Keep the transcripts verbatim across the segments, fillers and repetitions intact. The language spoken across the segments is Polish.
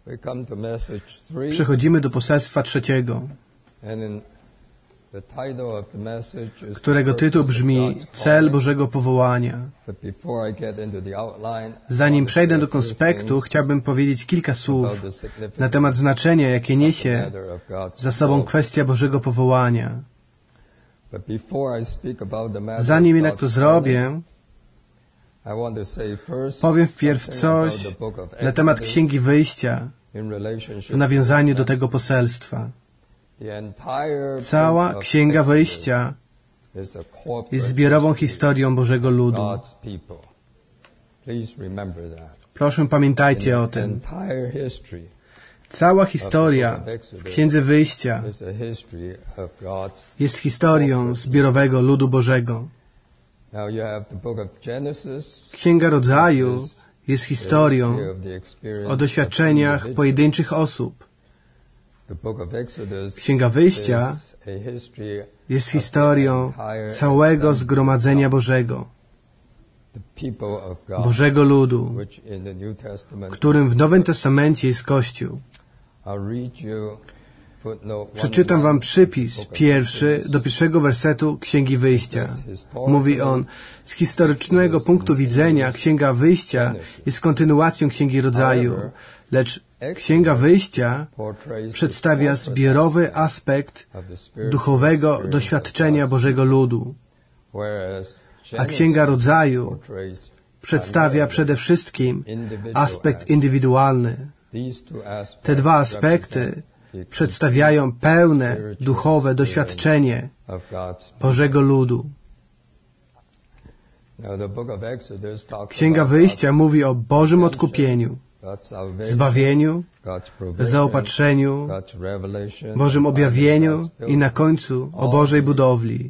Przechodzimy do poselstwa trzeciego, którego tytuł brzmi Cel Bożego Powołania. Zanim przejdę do konspektu, chciałbym powiedzieć kilka słów na temat znaczenia, jakie niesie za sobą kwestia Bożego Powołania. Zanim jednak to zrobię, powiem wpierw coś na temat Księgi Wyjścia w nawiązaniu do tego poselstwa. Cała Księga Wyjścia jest zbiorową historią Bożego ludu. Proszę, pamiętajcie o tym. Cała historia w Księdze Wyjścia jest historią zbiorowego ludu Bożego. Księga Rodzaju jest historią o doświadczeniach pojedynczych osób. Księga Wyjścia jest historią całego zgromadzenia Bożego, Bożego ludu, którym w Nowym Testamencie jest Kościół. Przeczytam wam przypis pierwszy do pierwszego wersetu Księgi Wyjścia. Mówi on, z historycznego punktu widzenia Księga Wyjścia jest kontynuacją Księgi Rodzaju, lecz Księga Wyjścia przedstawia zbiorowy aspekt duchowego doświadczenia Bożego ludu, a Księga Rodzaju przedstawia przede wszystkim aspekt indywidualny. Te dwa aspekty przedstawiają pełne duchowe doświadczenie Bożego ludu. Księga Wyjścia mówi o Bożym odkupieniu, zbawieniu, zaopatrzeniu, Bożym objawieniu i na końcu o Bożej budowli.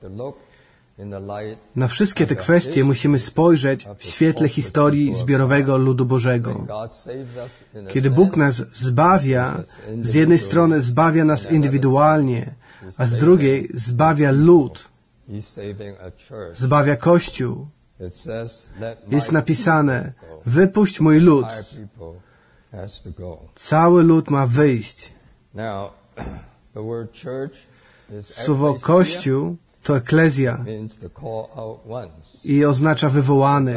Na wszystkie te kwestie musimy spojrzeć w świetle historii zbiorowego ludu Bożego. Kiedy Bóg nas zbawia, z jednej strony zbawia nas indywidualnie, a z drugiej zbawia lud, zbawia Kościół. Jest napisane, wypuść mój lud. Cały lud ma wyjść. Słowo Kościół to eklezja i oznacza wywołanych.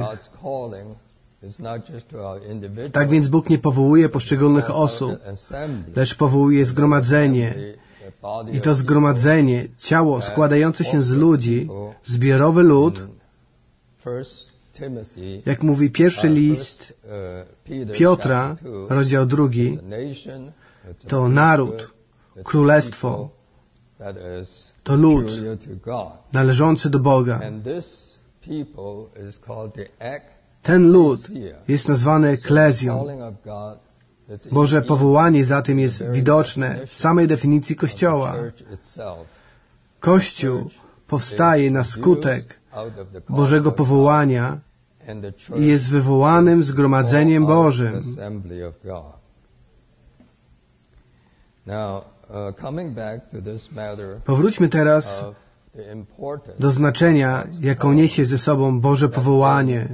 Tak więc Bóg nie powołuje poszczególnych osób, lecz powołuje zgromadzenie. I to zgromadzenie, ciało składające się z ludzi, zbiorowy lud, jak mówi pierwszy list Piotra, rozdział drugi, to naród, królestwo, to lud należący do Boga. Ten lud jest nazwany eklezją. Boże powołanie zatem jest widoczne w samej definicji Kościoła. Kościół powstaje na skutek Bożego powołania i jest wywołanym zgromadzeniem Bożym. Powróćmy teraz do znaczenia, jaką niesie ze sobą Boże powołanie.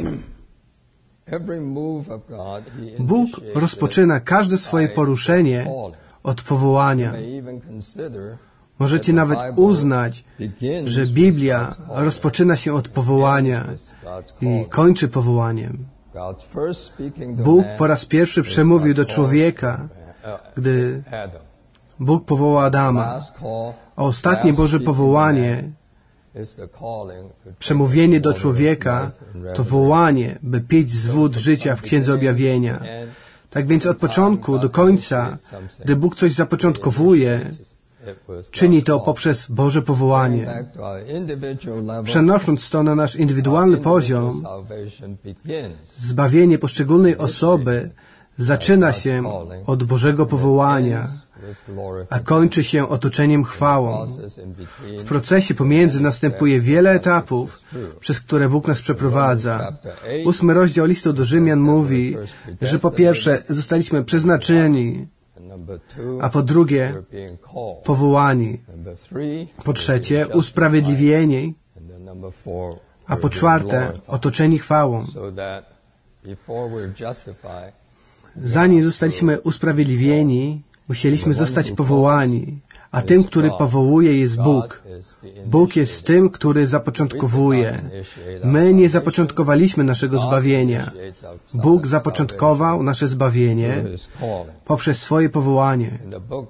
Bóg rozpoczyna każde swoje poruszenie od powołania. Możecie nawet uznać, że Biblia rozpoczyna się od powołania i kończy powołaniem. Bóg po raz pierwszy przemówił do człowieka, gdy Bóg powołał Adama. A ostatnie Boże powołanie, przemówienie do człowieka, to wołanie, by pić z wód życia w Księdze Objawienia. Tak więc od początku do końca, gdy Bóg coś zapoczątkowuje, czyni to poprzez Boże powołanie. Przenosząc to na nasz indywidualny poziom, zbawienie poszczególnej osoby zaczyna się od Bożego powołania, a kończy się otoczeniem chwałą. W procesie pomiędzy następuje wiele etapów, przez które Bóg nas przeprowadza. Ósmy rozdział listu do Rzymian mówi, że po pierwsze zostaliśmy przeznaczeni, a po drugie powołani, po trzecie usprawiedliwieni, a po czwarte otoczeni chwałą. Zanim zostaliśmy usprawiedliwieni, musieliśmy zostać powołani, a tym, który powołuje, jest Bóg. Bóg jest tym, który zapoczątkowuje. My nie zapoczątkowaliśmy naszego zbawienia. Bóg zapoczątkował nasze zbawienie poprzez swoje powołanie.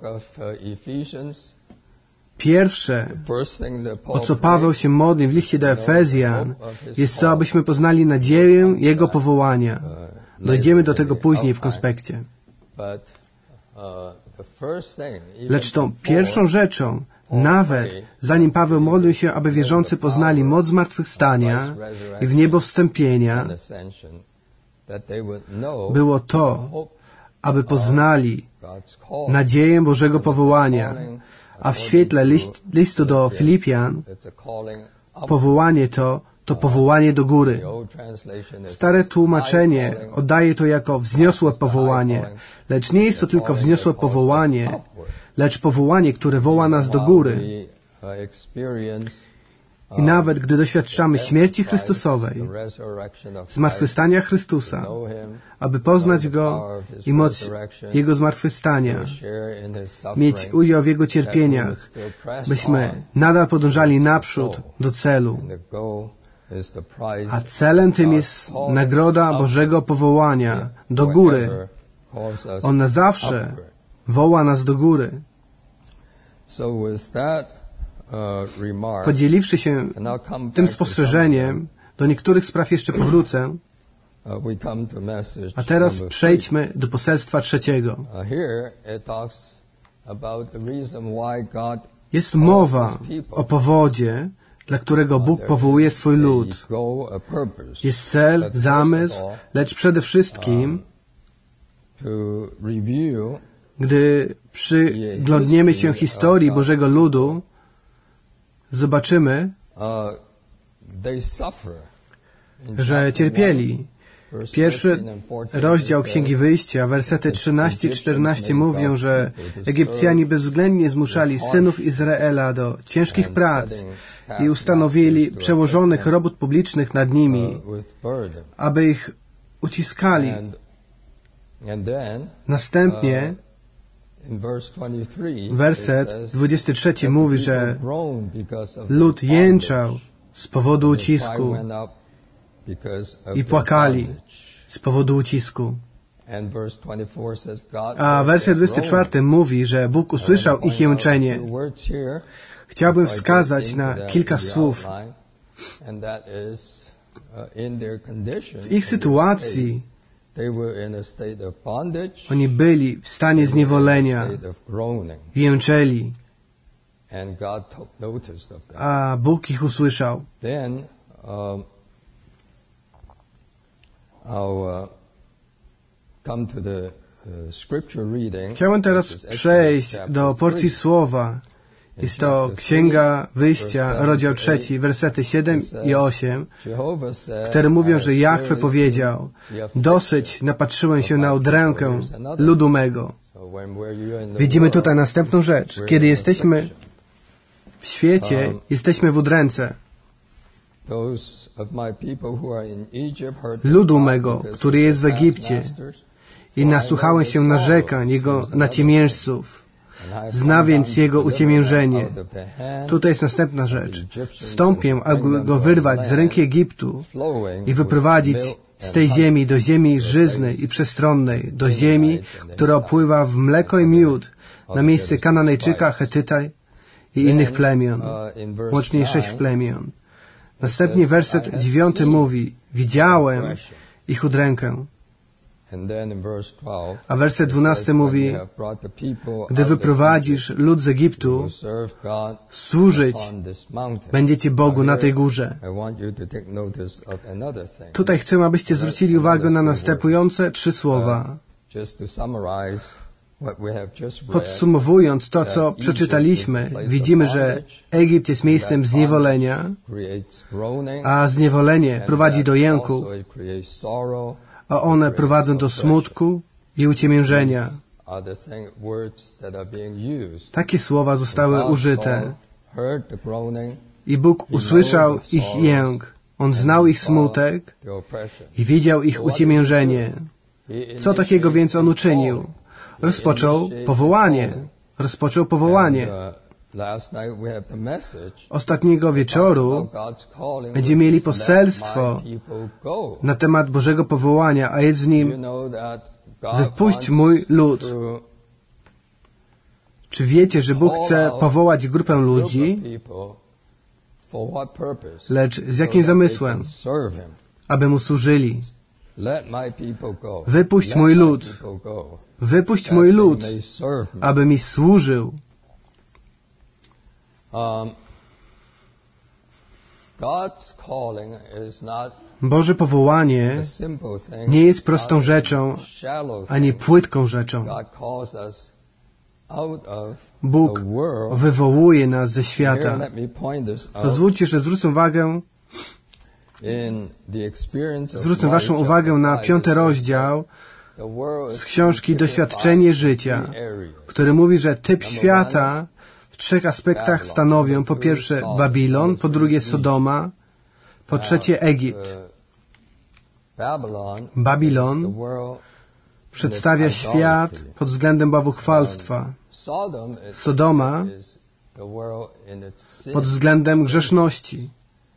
Pierwsze, o co Paweł się modli w liście do Efezjan, jest to, abyśmy poznali nadzieję Jego powołania. Dojdziemy do tego później w konspekcie. Lecz tą pierwszą rzeczą, nawet zanim Paweł modlił się, aby wierzący poznali moc zmartwychwstania i w niebo wstąpienia, było to, aby poznali nadzieję Bożego powołania. A w świetle list, listu do Filipian, powołanie to, to powołanie do góry. Stare tłumaczenie oddaje to jako wzniosłe powołanie, lecz nie jest to tylko wzniosłe powołanie, lecz powołanie, które woła nas do góry. I nawet gdy doświadczamy śmierci Chrystusowej, zmartwychwstania Chrystusa, aby poznać Go i moc Jego zmartwychwstania, mieć udział w Jego cierpieniach, byśmy nadal podążali naprzód do celu. A celem tym jest nagroda Bożego powołania do góry. On na zawsze woła nas do góry. Podzieliwszy się tym spostrzeżeniem, do niektórych spraw jeszcze powrócę, a teraz przejdźmy do poselstwa trzeciego. Jest mowa o powodzie, dla którego Bóg powołuje swój lud. Jest cel, zamysł, lecz przede wszystkim, gdy przyglądniemy się historii Bożego ludu, zobaczymy, że cierpieli. Pierwszy rozdział Księgi Wyjścia, wersety trzynaście i czternaście mówią, że Egipcjanie bezwzględnie zmuszali synów Izraela do ciężkich prac i ustanowili przełożonych robót publicznych nad nimi, aby ich uciskali. Następnie werset dwudziesty trzeci mówi, że lud jęczał z powodu ucisku i płakali z powodu ucisku. A werset dwudziesty czwarty mówi, że Bóg usłyszał ich jęczenie. Chciałbym wskazać na kilka słów. W ich sytuacji oni byli w stanie zniewolenia, jęczeli, a Bóg ich usłyszał. Chciałem teraz przejść do porcji słowa. Jest to Księga Wyjścia, rozdział trzeci, wersety siedem i osiem, które mówią, że Jahwe powiedział: dosyć napatrzyłem się na udrękę ludu mego. Widzimy tutaj następną rzecz. Kiedy jesteśmy w świecie, jesteśmy w udręce. Ludu mego, który jest w Egipcie, i nasłuchałem się narzekań jego naciemiężców. Zna więc jego uciemiężenie. Tutaj jest następna rzecz. Wstąpię, aby go wyrwać z ręki Egiptu i wyprowadzić z tej ziemi do ziemi żyznej i przestronnej, do ziemi, która opływa w mleko i miód, na miejsce Kananejczyka, Chetyta i innych plemion, łącznie sześć plemion. Następnie werset dziewiąty mówi: widziałem ich udrękę. A werset dwunasty mówi: gdy wyprowadzisz lud z Egiptu, służyć będziecie Bogu na tej górze. Tutaj chcę, abyście zwrócili uwagę na następujące trzy słowa. Podsumowując to, co przeczytaliśmy, widzimy, że Egipt jest miejscem zniewolenia, a zniewolenie prowadzi do jęku, a one prowadzą do smutku i uciemiężenia. Takie słowa zostały użyte. I Bóg usłyszał ich jęk. On znał ich smutek i widział ich uciemiężenie. Co takiego więc On uczynił? Rozpoczął powołanie. Rozpoczął powołanie. Ostatniego wieczoru będziemy mieli poselstwo na temat Bożego powołania, a jest w nim: wypuść mój lud. Czy wiecie, że Bóg chce powołać grupę ludzi, lecz z jakim zamysłem? Aby Mu służyli. Wypuść mój lud. Wypuść mój lud, aby mi służył. Boże powołanie nie jest prostą rzeczą, ani płytką rzeczą. Bóg wywołuje nas ze świata. Pozwólcie, że zwrócę uwagę, zwrócę Waszą uwagę na piąty rozdział z książki Doświadczenie życia, który mówi, że typ świata w trzech aspektach stanowią: po pierwsze Babilon, po drugie Sodoma, po trzecie Egipt. Babilon przedstawia świat pod względem bałwochwalstwa. Sodoma pod względem grzeszności.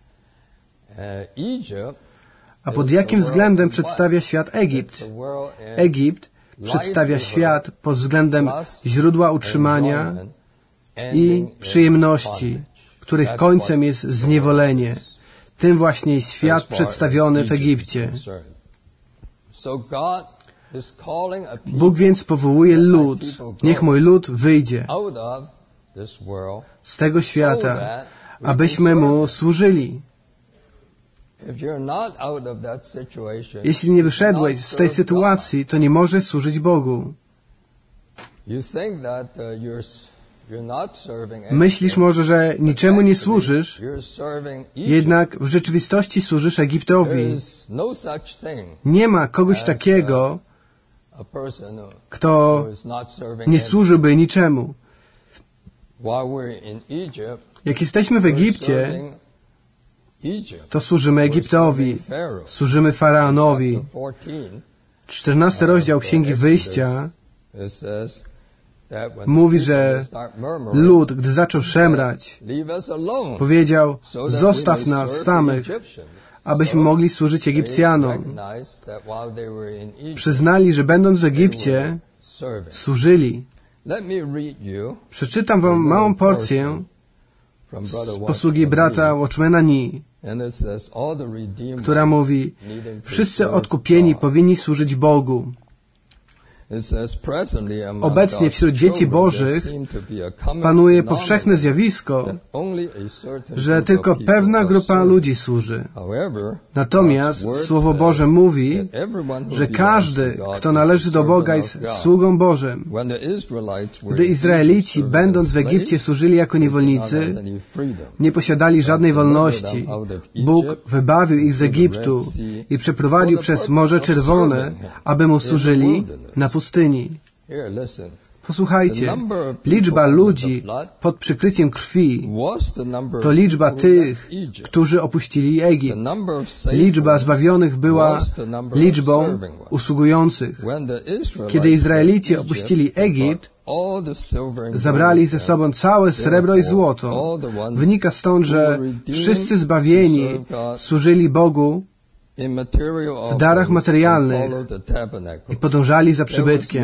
A pod jakim względem przedstawia świat Egipt? Egipt przedstawia świat pod względem źródła utrzymania i przyjemności, których końcem jest zniewolenie. Tym właśnie jest świat przedstawiony w Egipcie. Bóg więc powołuje lud. Niech mój lud wyjdzie z tego świata, abyśmy Mu służyli. Jeśli nie wyszedłeś z tej sytuacji, to nie możesz służyć Bogu. Myślisz może, że niczemu nie służysz, jednak w rzeczywistości służysz Egiptowi. Nie ma kogoś takiego, kto nie służyłby niczemu. Jak jesteśmy w Egipcie, to służymy Egiptowi, służymy Faraonowi. czternasty rozdział Księgi Wyjścia mówi, że lud, gdy zaczął szemrać, powiedział: zostaw nas samych, abyśmy mogli służyć Egipcjanom. Przyznali, że będąc w Egipcie, służyli. Przeczytam Wam małą porcję z posługi brata Watchmana Nee, która mówi: wszyscy odkupieni powinni służyć Bogu. Obecnie wśród dzieci Bożych panuje powszechne zjawisko, że tylko pewna grupa ludzi służy. Natomiast Słowo Boże mówi, że każdy, kto należy do Boga, jest sługą Bożym. Gdy Izraelici, będąc w Egipcie, służyli jako niewolnicy, nie posiadali żadnej wolności. Bóg wybawił ich z Egiptu i przeprowadził przez Morze Czerwone, aby Mu służyli na pustyni. Posłuchajcie, liczba ludzi pod przykryciem krwi to liczba tych, którzy opuścili Egipt. Liczba zbawionych była liczbą usługujących. Kiedy Izraelici opuścili Egipt, zabrali ze sobą całe srebro i złoto. Wynika stąd, że wszyscy zbawieni służyli Bogu w darach materialnych i podążali za przybytkiem.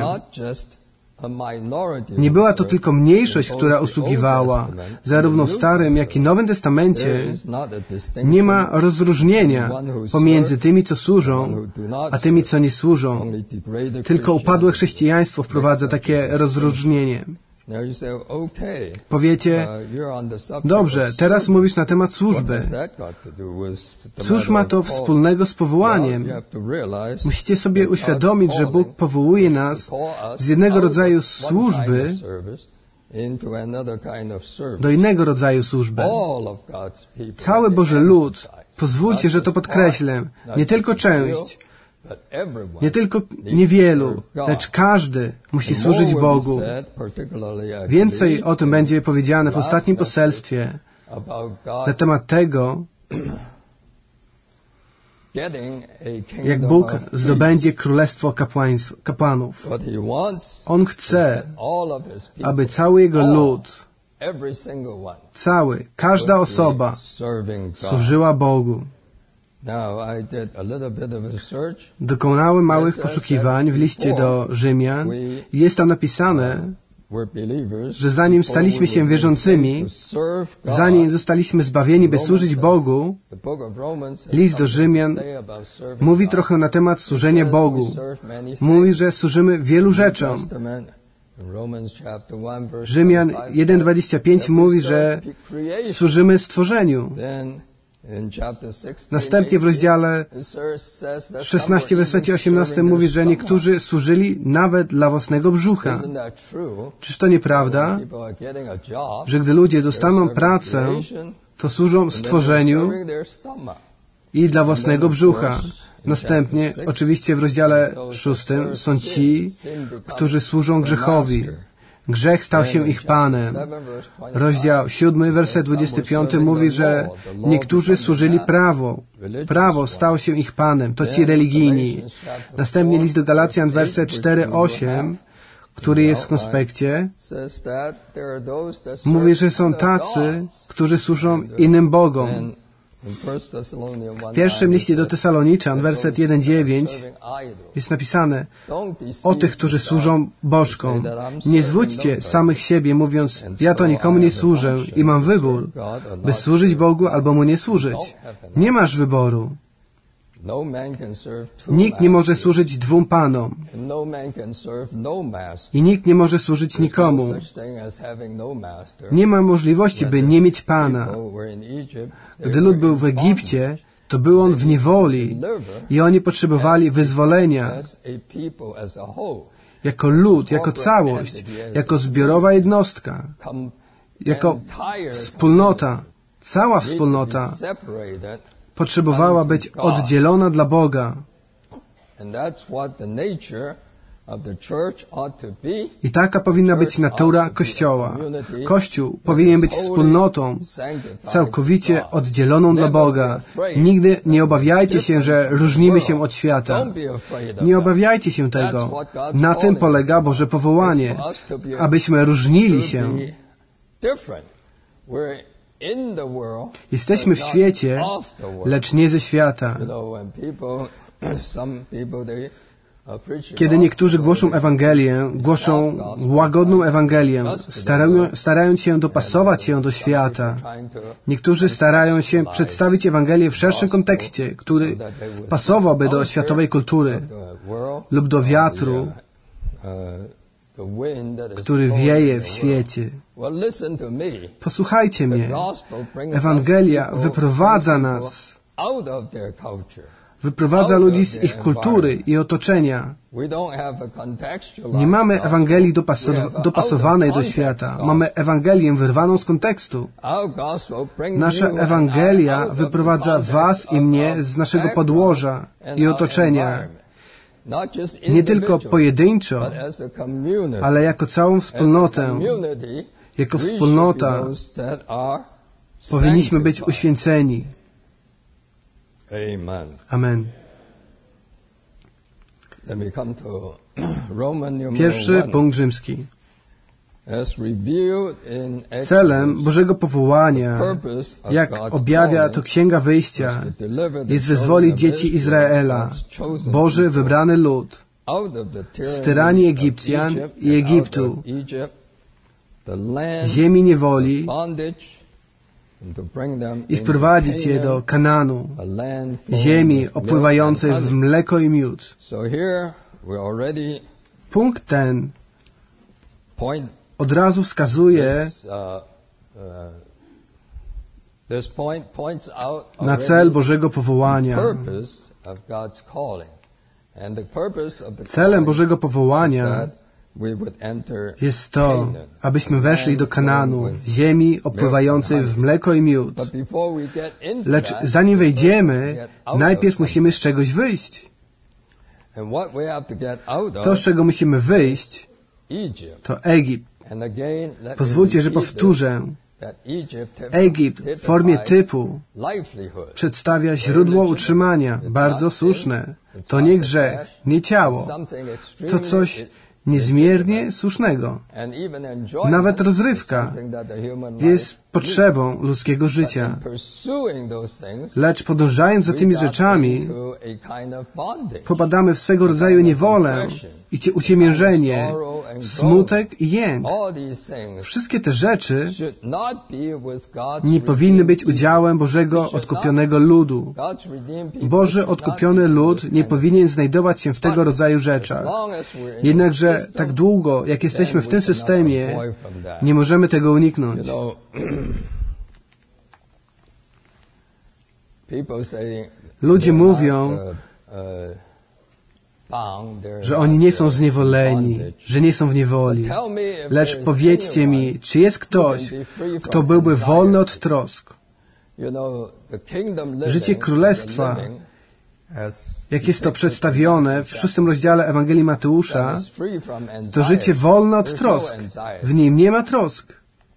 Nie była to tylko mniejszość, która usługiwała. Zarówno w Starym, jak i Nowym Testamencie nie ma rozróżnienia pomiędzy tymi, co służą, a tymi, co nie służą. Tylko upadłe chrześcijaństwo wprowadza takie rozróżnienie. Powiecie: dobrze, teraz mówisz na temat służby. Cóż ma to wspólnego z powołaniem? Musicie sobie uświadomić, że Bóg powołuje nas z jednego rodzaju służby do innego rodzaju służby. Cały Boży lud, pozwólcie, że to podkreślę, nie tylko część, nie tylko niewielu, lecz każdy musi służyć Bogu. Więcej o tym będzie powiedziane w ostatnim poselstwie na temat tego, jak Bóg zdobędzie królestwo kapłanów. On chce, aby cały Jego lud, cały, każda osoba służyła Bogu. Dokonałem małych poszukiwań w liście do Rzymian i jest tam napisane, że zanim staliśmy się wierzącymi, zanim zostaliśmy zbawieni, by służyć Bogu, list do Rzymian mówi trochę na temat służenia Bogu. Mówi, że służymy wielu rzeczom. Rzymian jeden dwadzieścia pięć mówi, że służymy stworzeniu. Następnie w rozdziale szesnaście, wersecie osiemnastym mówi, że niektórzy służyli nawet dla własnego brzucha. Czyż to nieprawda, że gdy ludzie dostaną pracę, to służą stworzeniu i dla własnego brzucha? Następnie, oczywiście w rozdziale szóstym są ci, którzy służą grzechowi. Grzech stał się ich panem. Rozdział siódmy, werset dwudziesty piąty mówi, że niektórzy służyli prawo. Prawo stało się ich panem. To ci religijni. Następnie list do Galacjan, werset cztery osiem, który jest w konspekcie, mówi, że są tacy, którzy służą innym bogom. W pierwszym liście do Tesaloniczan, werset jeden dziewięć, jest napisane o tych, którzy służą bożkom. Nie zwódźcie samych siebie, mówiąc, ja to nikomu nie służę i mam wybór, by służyć Bogu albo Mu nie służyć. Nie masz wyboru. Nikt nie może służyć dwóm panom. I nikt nie może służyć nikomu. Nie ma możliwości, by nie mieć pana. Gdy lud był w Egipcie, to był on w niewoli i oni potrzebowali wyzwolenia. Jako lud, jako całość, jako zbiorowa jednostka, jako wspólnota, cała wspólnota potrzebowała być oddzielona dla Boga. I taka powinna być natura Kościoła. Kościół powinien być wspólnotą całkowicie oddzieloną dla Boga. Nigdy nie obawiajcie się, że różnimy się od świata. Nie obawiajcie się tego. Na tym polega Boże powołanie, abyśmy różnili się. Jesteśmy w świecie, lecz nie ze świata. Kiedy niektórzy głoszą Ewangelię, głoszą łagodną Ewangelię, starają, starając się dopasować się do świata. Niektórzy starają się przedstawić Ewangelię w szerszym kontekście, który pasowałby do światowej kultury lub do wiatru, który wieje w świecie. Posłuchajcie mnie. Ewangelia wyprowadza nas, wyprowadza ludzi z ich kultury i otoczenia. Nie mamy Ewangelii dopasow- dopasowanej do świata. Mamy Ewangelię wyrwaną z kontekstu. Nasza Ewangelia wyprowadza was i mnie z naszego podłoża i otoczenia. Nie tylko pojedynczo, ale jako całą wspólnotę. Jako wspólnota powinniśmy być uświęceni. Amen. Pierwszy punkt rzymski. Celem Bożego powołania, jak objawia to Księga Wyjścia, jest wyzwolić dzieci Izraela, Boży wybrany lud, z tyranii Egipcjan i Egiptu, ziemi niewoli, i wprowadzić je do Kananu, ziemi opływającej w mleko i miód. Punkt ten od razu wskazuje na cel Bożego powołania. Celem Bożego powołania jest to, abyśmy weszli do Kananu, ziemi opływającej w mleko i miód. Lecz zanim wejdziemy, najpierw musimy z czegoś wyjść. To, z czego musimy wyjść, to Egipt. Pozwólcie, że powtórzę. Egipt w formie typu przedstawia źródło utrzymania, bardzo słuszne. To nie grzech, nie ciało. To coś niezmiernie słusznego. Nawet rozrywka jest potrzebą ludzkiego życia. Lecz podążając za tymi rzeczami, popadamy w swego rodzaju niewolę i uciemiężenie, smutek i jęk. Wszystkie te rzeczy nie powinny być udziałem Bożego odkupionego ludu. Boży odkupiony lud nie powinien znajdować się w tego rodzaju rzeczach. Jednakże tak długo, jak jesteśmy w tym systemie, nie możemy tego uniknąć. Ludzie mówią, że oni nie są zniewoleni, że nie są w niewoli. Lecz powiedzcie mi, czy jest ktoś, kto byłby wolny od trosk? Życie Królestwa, jak jest to przedstawione w szóstym rozdziale Ewangelii Mateusza, to życie wolne od trosk. W nim nie ma trosk.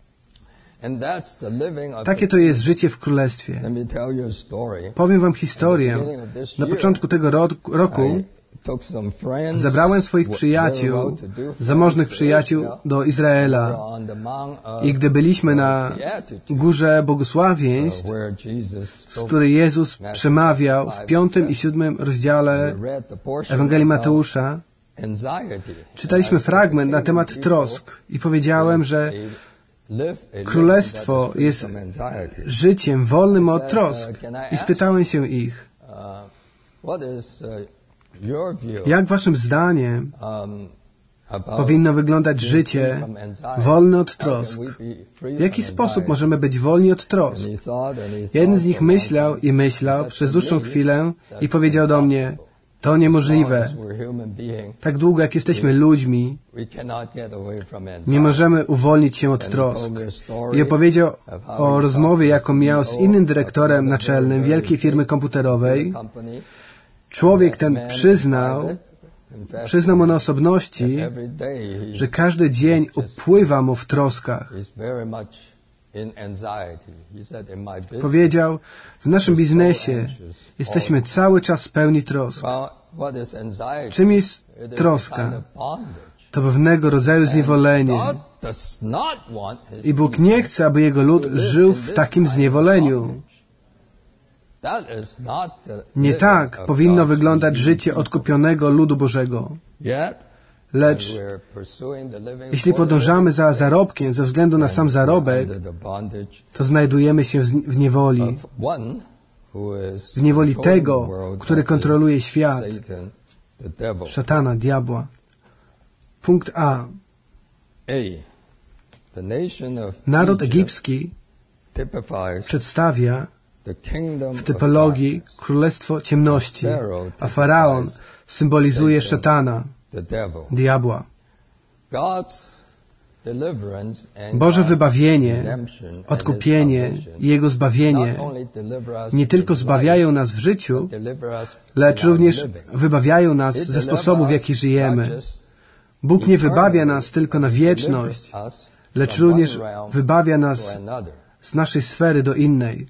Takie to jest życie w Królestwie. Powiem wam historię. Na początku tego roku zabrałem swoich przyjaciół, zamożnych przyjaciół do Izraela. I gdy byliśmy na Górze Błogosławieństw, z której Jezus przemawiał w piątym i siódmym rozdziale Ewangelii Mateusza, czytaliśmy fragment na temat trosk i powiedziałem, że Królestwo jest życiem wolnym od trosk. I spytałem się ich, jak waszym zdaniem powinno wyglądać życie wolne od trosk? W jaki sposób możemy być wolni od trosk? Jeden z nich myślał i myślał przez dłuższą chwilę i powiedział do mnie, to niemożliwe. Tak długo, jak jesteśmy ludźmi, nie możemy uwolnić się od trosk. I opowiedział o rozmowie, jaką miał z innym dyrektorem naczelnym wielkiej firmy komputerowej. Człowiek ten przyznał, przyznał mu na osobności, że każdy dzień upływa mu w troskach. Powiedział, w naszym biznesie jesteśmy cały czas pełni trosk. Czym jest troska? To pewnego rodzaju zniewolenie. I Bóg nie chce, aby Jego lud żył w takim zniewoleniu. Nie tak powinno wyglądać życie odkupionego ludu Bożego. Lecz jeśli podążamy za zarobkiem ze względu na sam zarobek, to znajdujemy się w niewoli. W niewoli tego, który kontroluje świat. Szatana, diabła. Punkt A. Naród egipski przedstawia w typologii królestwo ciemności, a faraon symbolizuje szatana, diabła. Boże wybawienie, odkupienie i Jego zbawienie nie tylko zbawiają nas w życiu, lecz również wybawiają nas ze sposobu, w jaki żyjemy. Bóg nie wybawia nas tylko na wieczność, lecz również wybawia nas z naszej sfery do innej.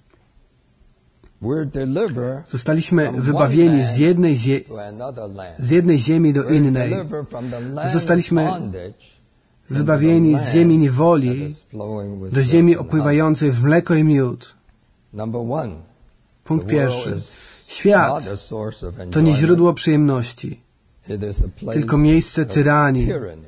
Zostaliśmy wybawieni z jednej, zie- z jednej ziemi do innej. Zostaliśmy wybawieni z ziemi niewoli do ziemi opływającej w mleko i miód. Punkt pierwszy. Świat to nie źródło przyjemności, tylko miejsce tyranii.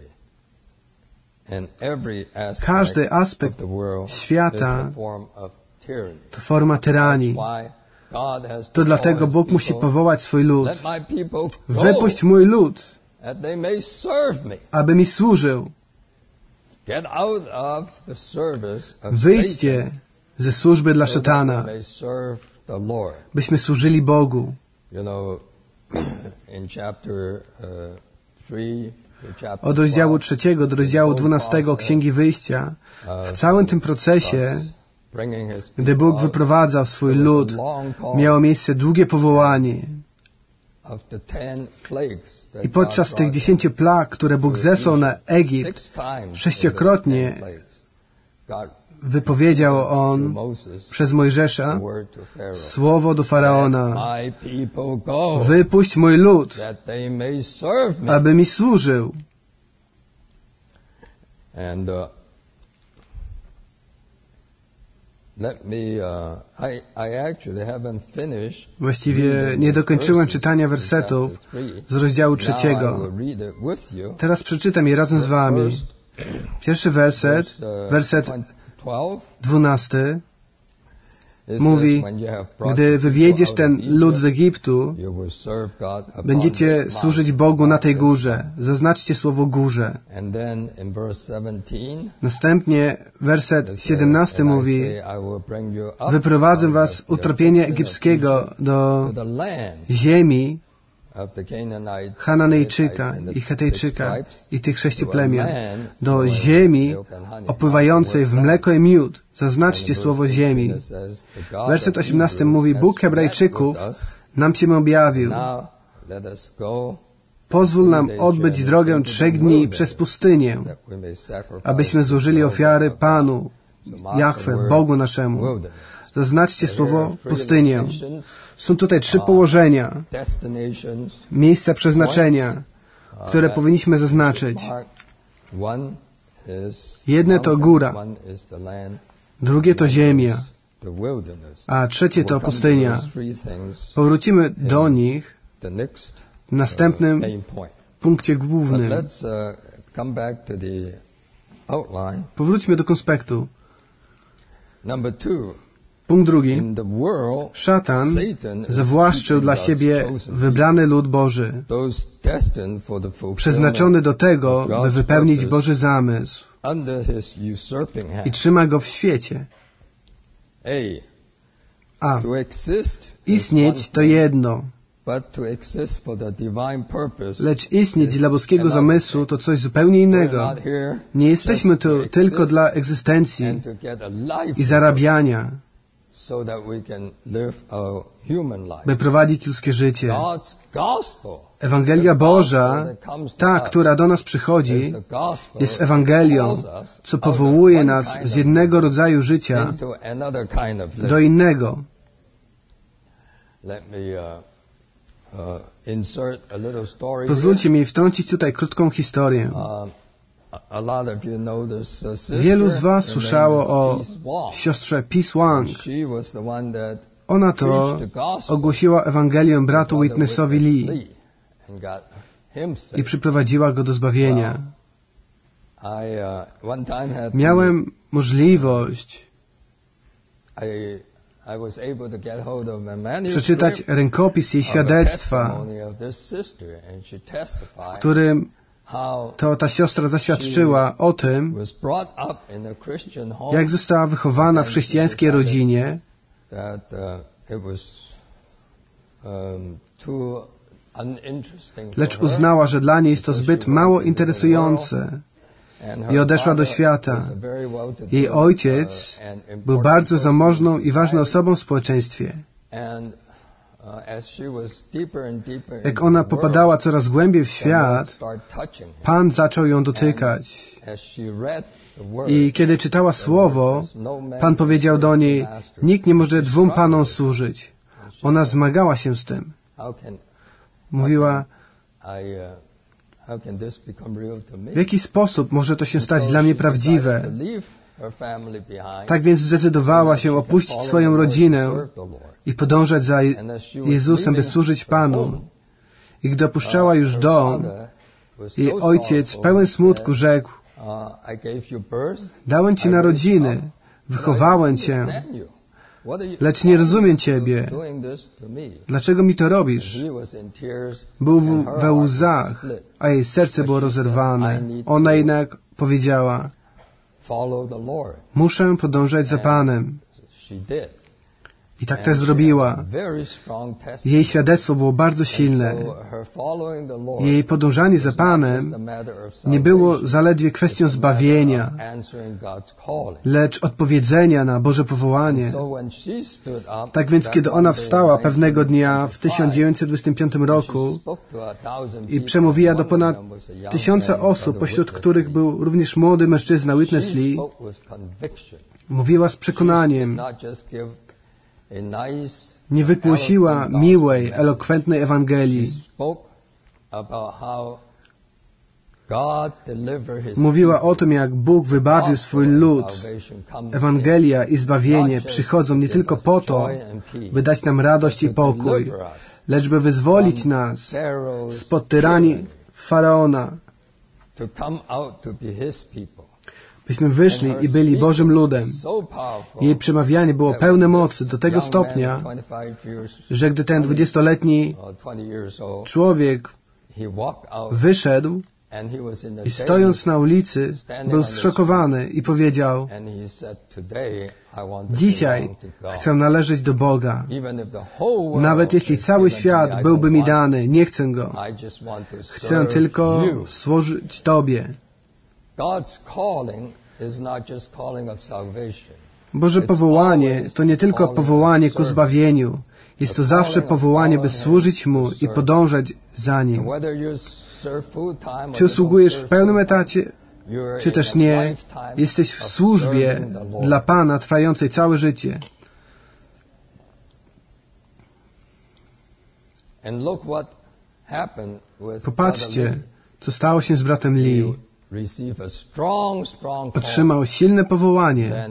Każdy aspekt świata to forma tyranii. To dlatego Bóg musi powołać swój lud. Wypuść mój lud, aby mi służył. Wyjdźcie ze służby dla szatana, byśmy służyli Bogu. Od rozdziału trzeciego do rozdziału dwunastego Księgi Wyjścia, w całym tym procesie, gdy Bóg wyprowadzał swój lud, miało miejsce długie powołanie. I podczas tych dziesięciu plag, które Bóg zesłał na Egipt, sześciokrotnie wypowiedział on przez Mojżesza słowo do Faraona: wypuść mój lud, aby mi służył. Właściwie nie dokończyłem czytania wersetów z rozdziału trzeciego. Teraz przeczytam je razem z wami. Pierwszy werset, werset dwunasty, mówi: gdy wywiedziesz ten lud z Egiptu, będziecie służyć Bogu na tej górze. Zaznaczcie słowo górze. Następnie werset siedemnasty mówi: wyprowadzę was z utrapienia egipskiego do ziemi Hananejczyka i Hetejczyka i tych sześciu plemion, do ziemi opływającej w mleko i miód. Zaznaczcie słowo ziemi. Werset osiemnasty mówi: Bóg Hebrajczyków nam się objawił. Pozwól nam odbyć drogę trzech dni przez pustynię, abyśmy złożyli ofiary Panu, Jahwe, Bogu naszemu. Zaznaczcie słowo pustynię. Są tutaj trzy położenia, miejsca przeznaczenia, które powinniśmy zaznaczyć. Jedne to góra, drugie to ziemia, a trzecie to pustynia. Powrócimy do nich w następnym punkcie głównym. Powróćmy do konspektu. Punkt drugi. Szatan zawłaszczył dla siebie wybrany lud Boży, przeznaczony do tego, by wypełnić Boży zamysł, i trzyma go w świecie. A. Istnieć to jedno, lecz istnieć dla boskiego zamysłu to coś zupełnie innego. Nie jesteśmy tu tylko dla egzystencji i zarabiania, by prowadzić ludzkie życie. Ewangelia Boża, ta, która do nas przychodzi, jest Ewangelią, co powołuje nas z jednego rodzaju życia do innego. Pozwólcie mi wtrącić tutaj krótką historię. Wielu z was słyszało o siostrze Peace Wang. Ona to ogłosiła Ewangelię bratu Witnessowi Lee i przyprowadziła go do zbawienia. Miałem możliwość przeczytać rękopis jej świadectwa, w którym to ta siostra zaświadczyła o tym, jak została wychowana w chrześcijańskiej rodzinie, lecz uznała, że dla niej jest to zbyt mało interesujące i odeszła do świata. Jej ojciec był bardzo zamożną i ważną osobą w społeczeństwie. Jak ona popadała coraz głębiej w świat, Pan zaczął ją dotykać. I kiedy czytała Słowo, Pan powiedział do niej: nikt nie może dwóm Panom służyć. Ona zmagała się z tym. Mówiła: w jaki sposób może to się stać dla mnie prawdziwe? Tak więc zdecydowała się opuścić swoją rodzinę i podążać za Jezusem, by służyć Panu. I gdy opuszczała już dom, jej ojciec, pełen smutku, rzekł: dałem Ci narodziny, wychowałem Cię, lecz nie rozumiem Ciebie. Dlaczego mi to robisz? Był we łzach, a jej serce było rozerwane. Ona jednak powiedziała: muszę podążać za Panem. I tak też zrobiła. Jej świadectwo było bardzo silne. Jej podążanie za Panem nie było zaledwie kwestią zbawienia, lecz odpowiedzenia na Boże powołanie. Tak więc, kiedy ona wstała pewnego dnia w tysiąc dziewięćset dwudziestym piątym roku i przemówiła do ponad tysiąca osób, pośród których był również młody mężczyzna Witness Lee, Mówiła z przekonaniem. Nie wygłosiła miłej, elokwentnej Ewangelii. Mówiła o tym, jak Bóg wybawił swój lud. Ewangelia i zbawienie przychodzą nie tylko po to, by dać nam radość i pokój, lecz by wyzwolić nas spod tyranii Faraona, byśmy wyszli i byli Bożym ludem. Jej przemawianie było pełne mocy do tego stopnia, że gdy ten dwudziestoletni człowiek wyszedł i stojąc na ulicy, był zszokowany i powiedział: dzisiaj chcę należeć do Boga. Nawet jeśli cały świat byłby mi dany, nie chcę go. Chcę tylko służyć Tobie. Boże powołanie to nie tylko powołanie ku zbawieniu. Jest to zawsze powołanie, by służyć Mu i podążać za Nim. Czy usługujesz w pełnym etacie, czy też nie, jesteś w służbie dla Pana trwającej całe życie. Popatrzcie, co stało się z bratem Lee. Otrzymał silne powołanie.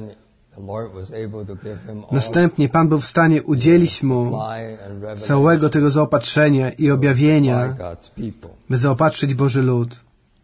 Następnie Pan był w stanie udzielić mu całego tego zaopatrzenia i objawienia, by zaopatrzyć Boży lud.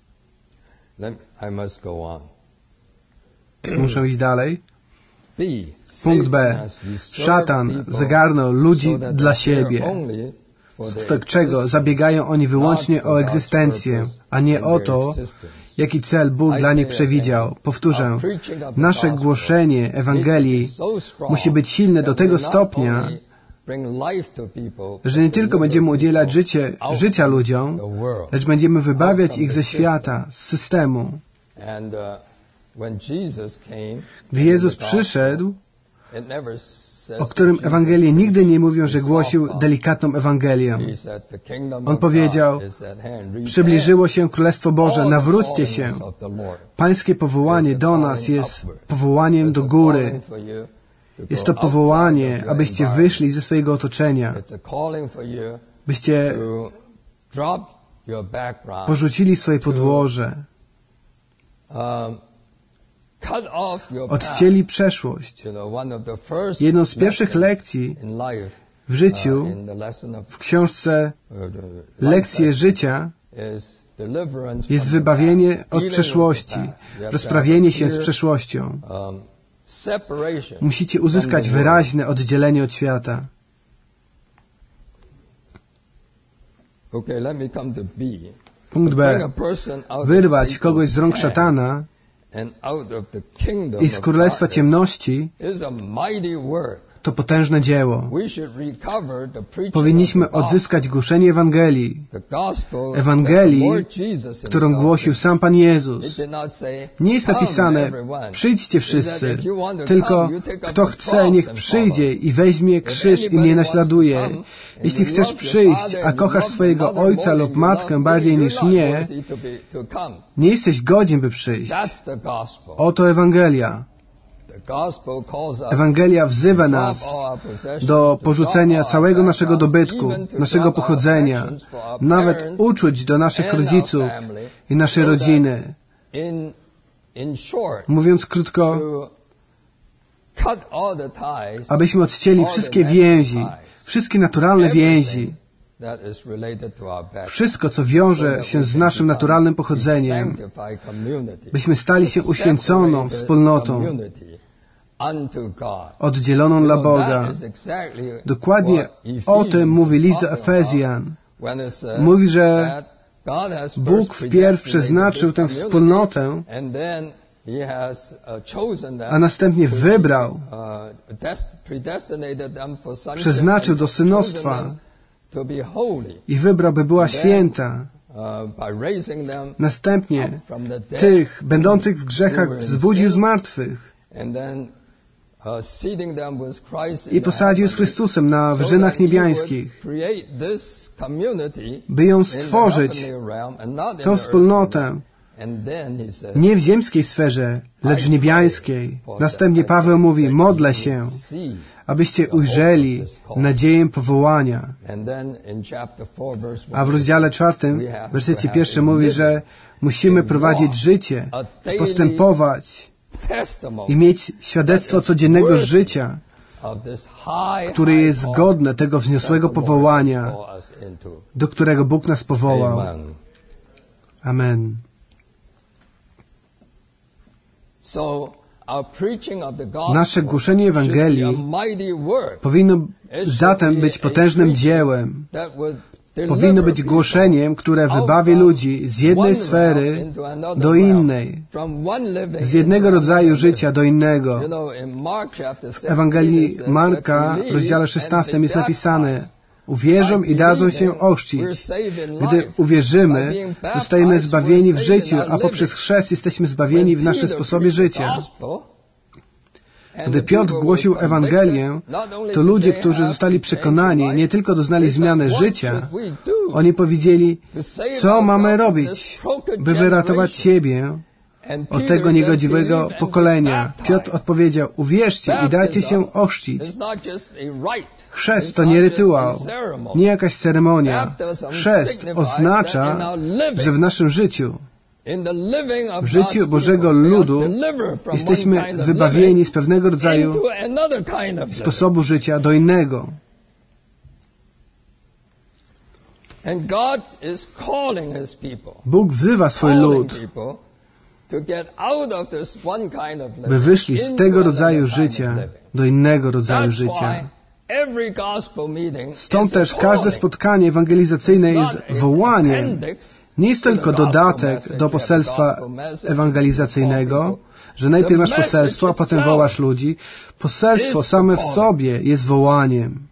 Muszę iść dalej. Punkt B. Szatan zagarnął ludzi dla siebie, wskutek czego zabiegają oni wyłącznie o egzystencję, a nie o to, jaki cel Bóg dla nich przewidział. Powtórzę, nasze głoszenie Ewangelii musi być silne do tego stopnia, że nie tylko będziemy udzielać życie, życia ludziom, lecz będziemy wybawiać ich ze świata, z systemu. Gdy Jezus przyszedł, o którym Ewangelie nigdy nie mówią, że głosił delikatną Ewangelię. On powiedział: przybliżyło się Królestwo Boże, nawróćcie się. Pańskie powołanie do nas jest powołaniem do góry. Jest to powołanie, abyście wyszli ze swojego otoczenia, byście porzucili swoje podłoże, odcięli przeszłość. Jedną z pierwszych lekcji w życiu, w książce Lekcje życia, jest wybawienie od przeszłości, rozprawienie się z przeszłością. Musicie uzyskać wyraźne oddzielenie od świata. Punkt B. Wyrwać kogoś z rąk szatana i z królestwa ciemności to potężne dzieło. Powinniśmy odzyskać głoszenie Ewangelii. Ewangelii, którą głosił sam Pan Jezus. Nie jest napisane: przyjdźcie wszyscy, tylko kto chce, niech przyjdzie i weźmie krzyż i mnie naśladuje. Jeśli chcesz przyjść, a kochasz swojego ojca lub matkę bardziej niż mnie, nie jesteś godzien, by przyjść. Oto Ewangelia. Ewangelia wzywa nas do porzucenia całego naszego dobytku, naszego pochodzenia, nawet uczuć do naszych rodziców i naszej rodziny. Mówiąc krótko, abyśmy odcięli wszystkie więzi, wszystkie naturalne więzi, wszystko, co wiąże się z naszym naturalnym pochodzeniem, byśmy stali się uświęconą wspólnotą, oddzieloną dla Boga. Dokładnie o tym mówi list do Efezjan. Mówi, że Bóg wpierw przeznaczył tę wspólnotę, a następnie wybrał, przeznaczył do synostwa i wybrał, by była święta. Następnie tych, będących w grzechach, wzbudził z martwych i posadził z Chrystusem na wyżynach niebiańskich, by ją stworzyć, tę wspólnotę, Nie w ziemskiej sferze, lecz w niebiańskiej. Następnie Paweł mówi, modlę się, abyście ujrzeli nadzieję powołania. A w rozdziale czwartym, w wersecie pierwszym mówi, że musimy prowadzić życie, postępować i mieć świadectwo codziennego życia, które jest godne tego wzniosłego powołania, do którego Bóg nas powołał. Amen. Nasze głoszenie Ewangelii powinno zatem być potężnym dziełem. Powinno być głoszeniem, które wybawi ludzi z jednej sfery do innej, z jednego rodzaju życia do innego. W Ewangelii Marka w rozdziale szesnastym jest napisane: uwierzą i dadzą się ochrzcić. Gdy uwierzymy, zostajemy zbawieni w życiu, a poprzez chrzest jesteśmy zbawieni w naszym sposobie życia. Gdy Piotr głosił Ewangelię, to ludzie, którzy zostali przekonani, nie tylko doznali zmiany życia, oni powiedzieli, co mamy robić, by wyratować siebie od tego niegodziwego pokolenia. Piotr odpowiedział, uwierzcie i dajcie się ochrzcić. Chrzest to nie rytuał, nie jakaś ceremonia. Chrzest oznacza, że w naszym życiu, w życiu Bożego ludu jesteśmy wybawieni z pewnego rodzaju sposobu życia do innego. Bóg wzywa swój lud, by wyszli z tego rodzaju życia do innego rodzaju życia. Stąd też każde spotkanie ewangelizacyjne jest wołaniem. Nie jest tylko dodatek do poselstwa ewangelizacyjnego, że najpierw masz poselstwo, a potem wołasz ludzi. Poselstwo same w sobie jest wołaniem.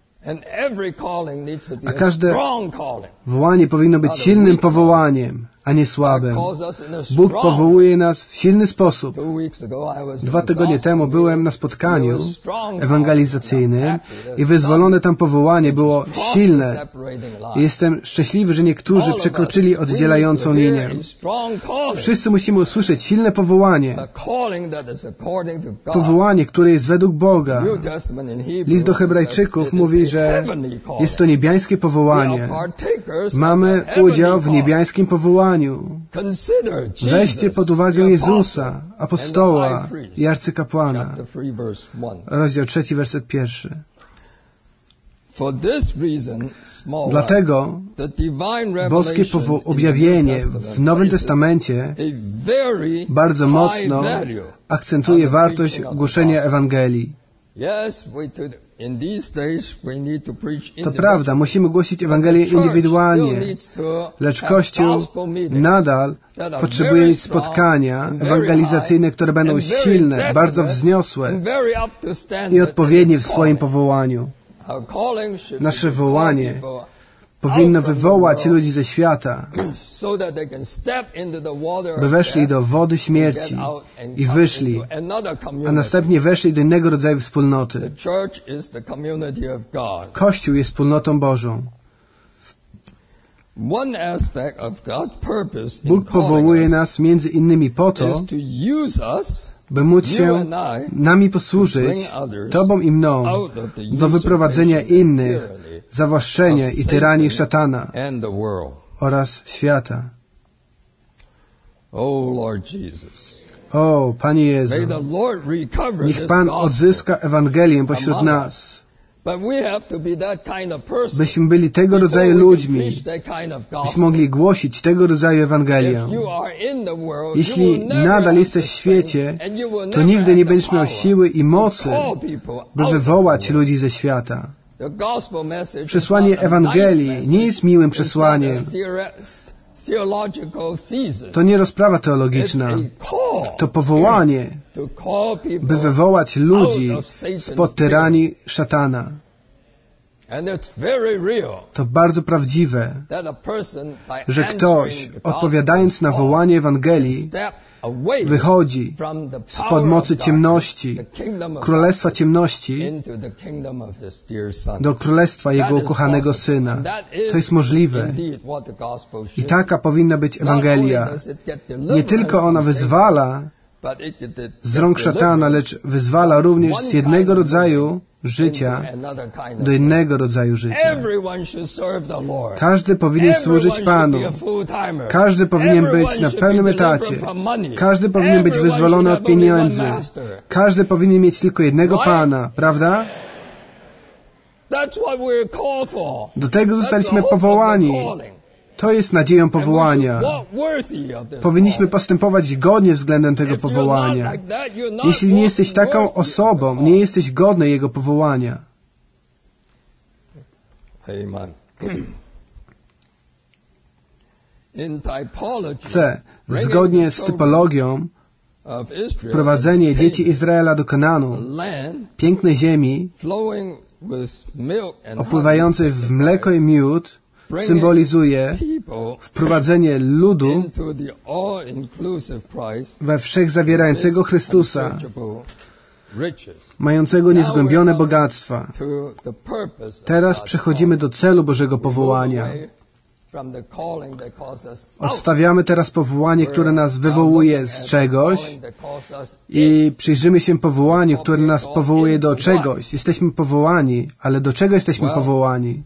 A każde wołanie powinno być silnym powołaniem, a nie słabym. Bóg powołuje nas w silny sposób. Dwa tygodnie temu byłem na spotkaniu ewangelizacyjnym i wyzwolone tam powołanie było silne. I jestem szczęśliwy, że niektórzy przekroczyli oddzielającą linię. Wszyscy musimy usłyszeć silne powołanie. Powołanie, które jest według Boga. List do Hebrajczyków mówi, że jest to niebiańskie powołanie. Mamy udział w niebiańskim powołaniu. Weźcie pod uwagę Jezusa, apostoła i arcykapłana. Rozdział trzeci, werset pierwszy. Dlatego boskie objawienie w Nowym Testamencie bardzo mocno akcentuje wartość głoszenia Ewangelii. To prawda, musimy głosić Ewangelię indywidualnie, lecz Kościół nadal potrzebuje mieć spotkania ewangelizacyjne, które będą silne, bardzo wzniosłe i odpowiednie w swoim powołaniu. Nasze wołanie powinno wywołać ludzi ze świata, by weszli do wody śmierci i wyszli, a następnie weszli do innego rodzaju wspólnoty. Kościół jest wspólnotą Bożą. Bóg powołuje nas między innymi po to, by móc się nami posłużyć, Tobą i mną, do wyprowadzenia innych, zawłaszczenia i tyranii szatana oraz świata. O, Panie Jezu, niech Pan odzyska Ewangelię pośród nas, byśmy byli tego rodzaju ludźmi, byśmy mogli głosić tego rodzaju Ewangelię. Jeśli nadal jesteś w świecie, to nigdy nie będziesz miał siły i mocy, by wywołać ludzi ze świata. Przesłanie Ewangelii nie jest miłym przesłaniem. To nie rozprawa teologiczna. To powołanie, by wywołać ludzi spod tyranii szatana. To bardzo prawdziwe, że ktoś, odpowiadając na wołanie Ewangelii, wychodzi spod mocy ciemności, królestwa ciemności, do królestwa Jego ukochanego Syna. To jest możliwe. I taka powinna być Ewangelia. Nie tylko ona wyzwala z rąk szatana, lecz wyzwala również z jednego rodzaju życia do innego rodzaju życia. Każdy powinien służyć Panu. Każdy powinien być na pełnym etacie. Każdy powinien być wyzwolony od pieniędzy. Każdy powinien mieć tylko jednego Pana, prawda? Do tego zostaliśmy powołani. To jest nadzieją powołania. Powinniśmy postępować godnie względem tego powołania. Jeśli nie jesteś taką osobą, nie jesteś godny Jego powołania. C. Zgodnie z typologią, wprowadzenie dzieci Izraela do Kananu, pięknej ziemi, opływającej w mleko i miód, symbolizuje wprowadzenie ludu we wszechzawierającego Chrystusa, mającego niezgłębione bogactwa. Teraz przechodzimy do celu Bożego powołania. Odstawiamy teraz powołanie, które nas wywołuje z czegoś i przyjrzymy się powołaniu, które nas powołuje do czegoś. Jesteśmy powołani, ale do czego jesteśmy powołani?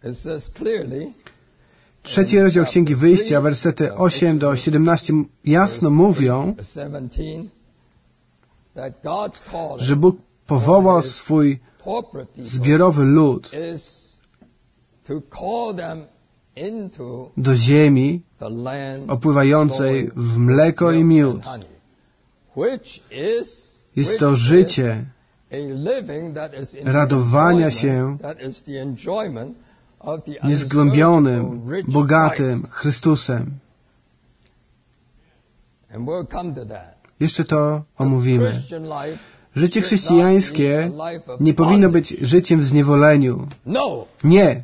Trzeci rozdział Księgi Wyjścia, wersety osiem do siedemnastu jasno mówią, że Bóg powołał swój zbiorowy lud do ziemi opływającej w mleko i miód. Jest to życie radowania się niezgłębionym, bogatym Chrystusem. Jeszcze to omówimy. Życie chrześcijańskie nie powinno być życiem w zniewoleniu. Nie.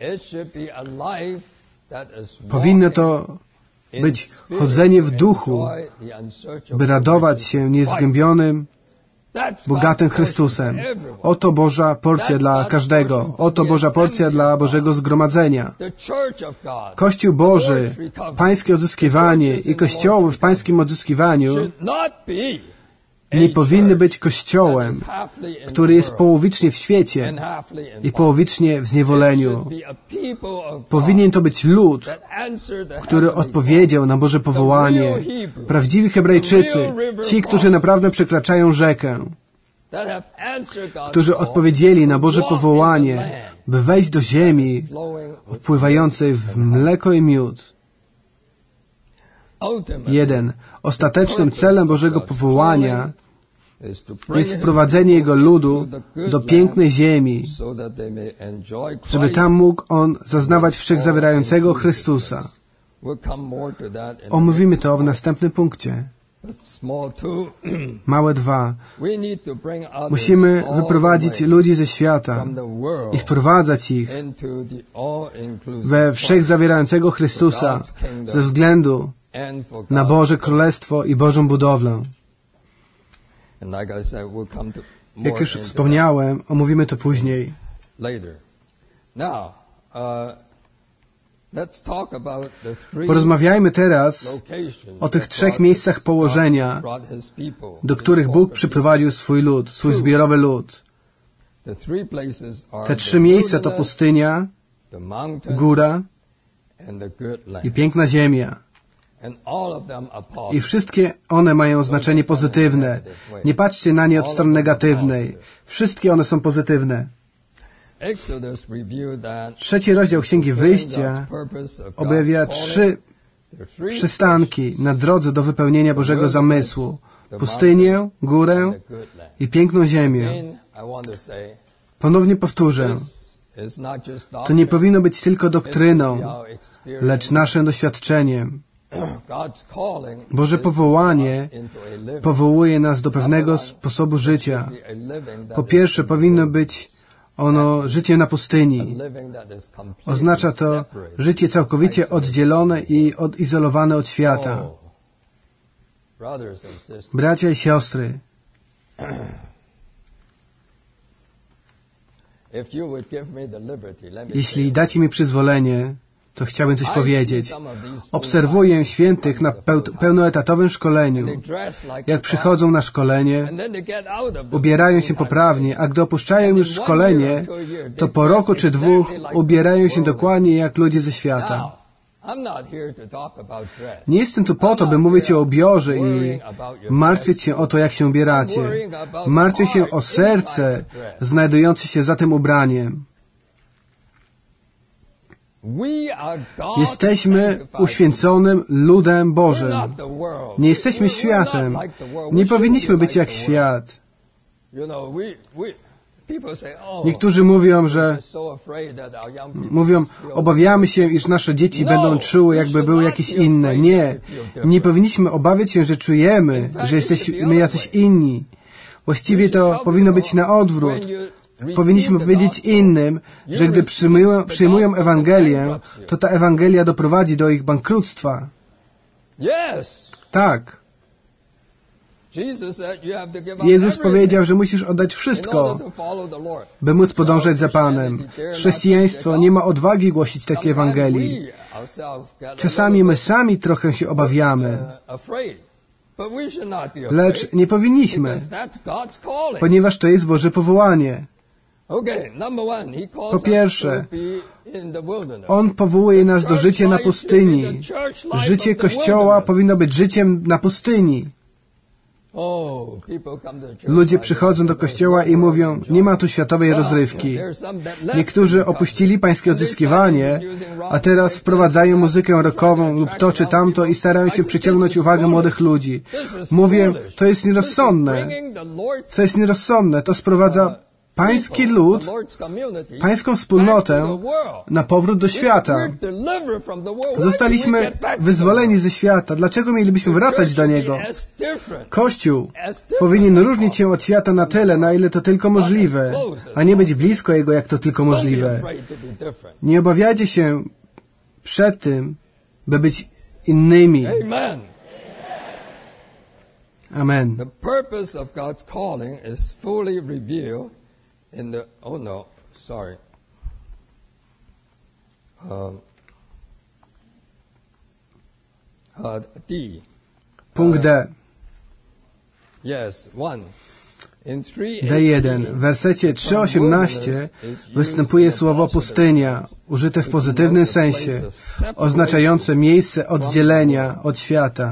Powinno to być chodzenie w duchu, by radować się niezgłębionym, bogatym Chrystusem. Oto Boża porcja dla każdego. Oto Boża porcja dla Bożego zgromadzenia. Kościół Boży, Pańskie odzyskiwanie i Kościoły w Pańskim odzyskiwaniu nie powinny być Kościołem, który jest połowicznie w świecie i połowicznie w zniewoleniu. Powinien to być lud, który odpowiedział na Boże powołanie. Prawdziwi Hebrajczycy, ci, którzy naprawdę przekraczają rzekę, którzy odpowiedzieli na Boże powołanie, by wejść do ziemi opływającej w mleko i miód. Jeden. Ostatecznym celem Bożego powołania jest wprowadzenie Jego ludu do pięknej ziemi, żeby tam mógł on zaznawać wszechzawierającego Chrystusa. Omówimy to w następnym punkcie. Małe dwa. Musimy wyprowadzić ludzi ze świata i wprowadzać ich we wszechzawierającego Chrystusa ze względu na Boże Królestwo i Bożą budowlę. Jak już wspomniałem, omówimy to później. Porozmawiajmy teraz o tych trzech miejscach położenia, do których Bóg przyprowadził swój lud, swój zbiorowy lud. Te trzy miejsca to pustynia, góra i piękna ziemia. I wszystkie one mają znaczenie pozytywne. Nie patrzcie na nie od strony negatywnej. Wszystkie one są pozytywne. Trzeci rozdział Księgi Wyjścia objawia trzy przystanki na drodze do wypełnienia Bożego zamysłu. Pustynię, górę i piękną ziemię. Ponownie powtórzę. To nie powinno być tylko doktryną, lecz naszym doświadczeniem. Boże powołanie powołuje nas do pewnego sposobu życia. Po pierwsze, powinno być ono życie na pustyni. Oznacza to życie całkowicie oddzielone i odizolowane od świata. Bracia i siostry, jeśli dacie mi przyzwolenie, to chciałbym coś powiedzieć. Obserwuję świętych na pełnoetatowym szkoleniu. Jak przychodzą na szkolenie, ubierają się poprawnie, a gdy opuszczają już szkolenie, to po roku czy dwóch ubierają się dokładnie jak ludzie ze świata. Nie jestem tu po to, by mówić o ubiorze i martwić się o to, jak się ubieracie. Martwię się o serce znajdujące się za tym ubraniem. Jesteśmy uświęconym ludem Bożym. Nie jesteśmy światem. Nie powinniśmy być jak świat. Niektórzy mówią, że mówią, obawiamy się, iż nasze dzieci będą czuły, jakby były jakieś inne. Nie. Nie powinniśmy obawiać się, że czujemy, że jesteśmy jacyś inni. Właściwie to powinno być na odwrót. Powinniśmy powiedzieć innym, że gdy przyjmują, przyjmują Ewangelię, to ta Ewangelia doprowadzi do ich bankructwa. Tak. Jezus powiedział, że musisz oddać wszystko, by móc podążać za Panem. Chrześcijaństwo nie ma odwagi głosić takiej Ewangelii. Czasami my sami trochę się obawiamy. Lecz nie powinniśmy, ponieważ to jest Boże powołanie. Po pierwsze, On powołuje nas do życia na pustyni. Życie Kościoła powinno być życiem na pustyni. Ludzie przychodzą do Kościoła i mówią, nie ma tu światowej rozrywki. Niektórzy opuścili Pańskie odzyskiwanie, a teraz wprowadzają muzykę rockową lub to czy tamto i starają się przyciągnąć uwagę młodych ludzi. Mówię, to jest nierozsądne. Co jest nierozsądne, to sprowadza Pański lud, Pańską wspólnotę na powrót do świata. Zostaliśmy wyzwoleni ze świata. Dlaczego mielibyśmy wracać do niego? Kościół powinien różnić się od świata na tyle, na ile to tylko możliwe, a nie być blisko jego, jak to tylko możliwe. Nie obawiajcie się przed tym, by być innymi. Amen. The purpose of God's calling is fully revealed in the, oh no, sorry. Um, uh, D. Punkt D. Yes, one. D jeden. W wersecie trzy osiemnaście występuje słowo pustynia, użyte w pozytywnym sensie, oznaczające miejsce oddzielenia od świata.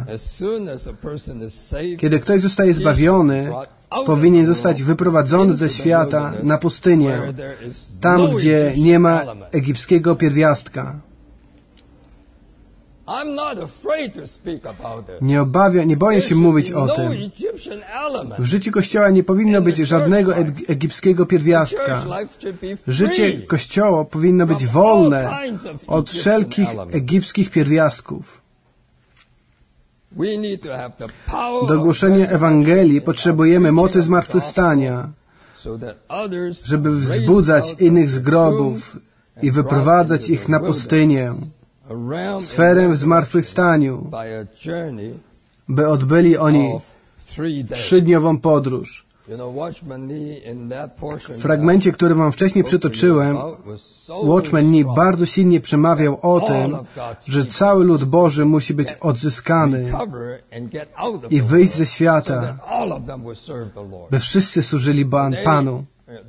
Kiedy ktoś zostaje zbawiony, powinien zostać wyprowadzony ze świata na pustynię, tam, gdzie nie ma egipskiego pierwiastka. Nie obawia, nie boję się mówić o tym. W życiu Kościoła nie powinno być żadnego egipskiego pierwiastka. Życie Kościoła powinno być wolne od wszelkich egipskich pierwiastków. Do głoszenia Ewangelii potrzebujemy mocy zmartwychwstania, żeby wzbudzać innych z grobów i wyprowadzać ich na pustynię, sferę w zmartwychwstaniu, by odbyli oni trzydniową podróż. W fragmencie, który wam wcześniej przytoczyłem, Watchman Nee bardzo silnie przemawiał o tym, że cały lud Boży musi być odzyskany i wyjść ze świata, by wszyscy służyli Panu.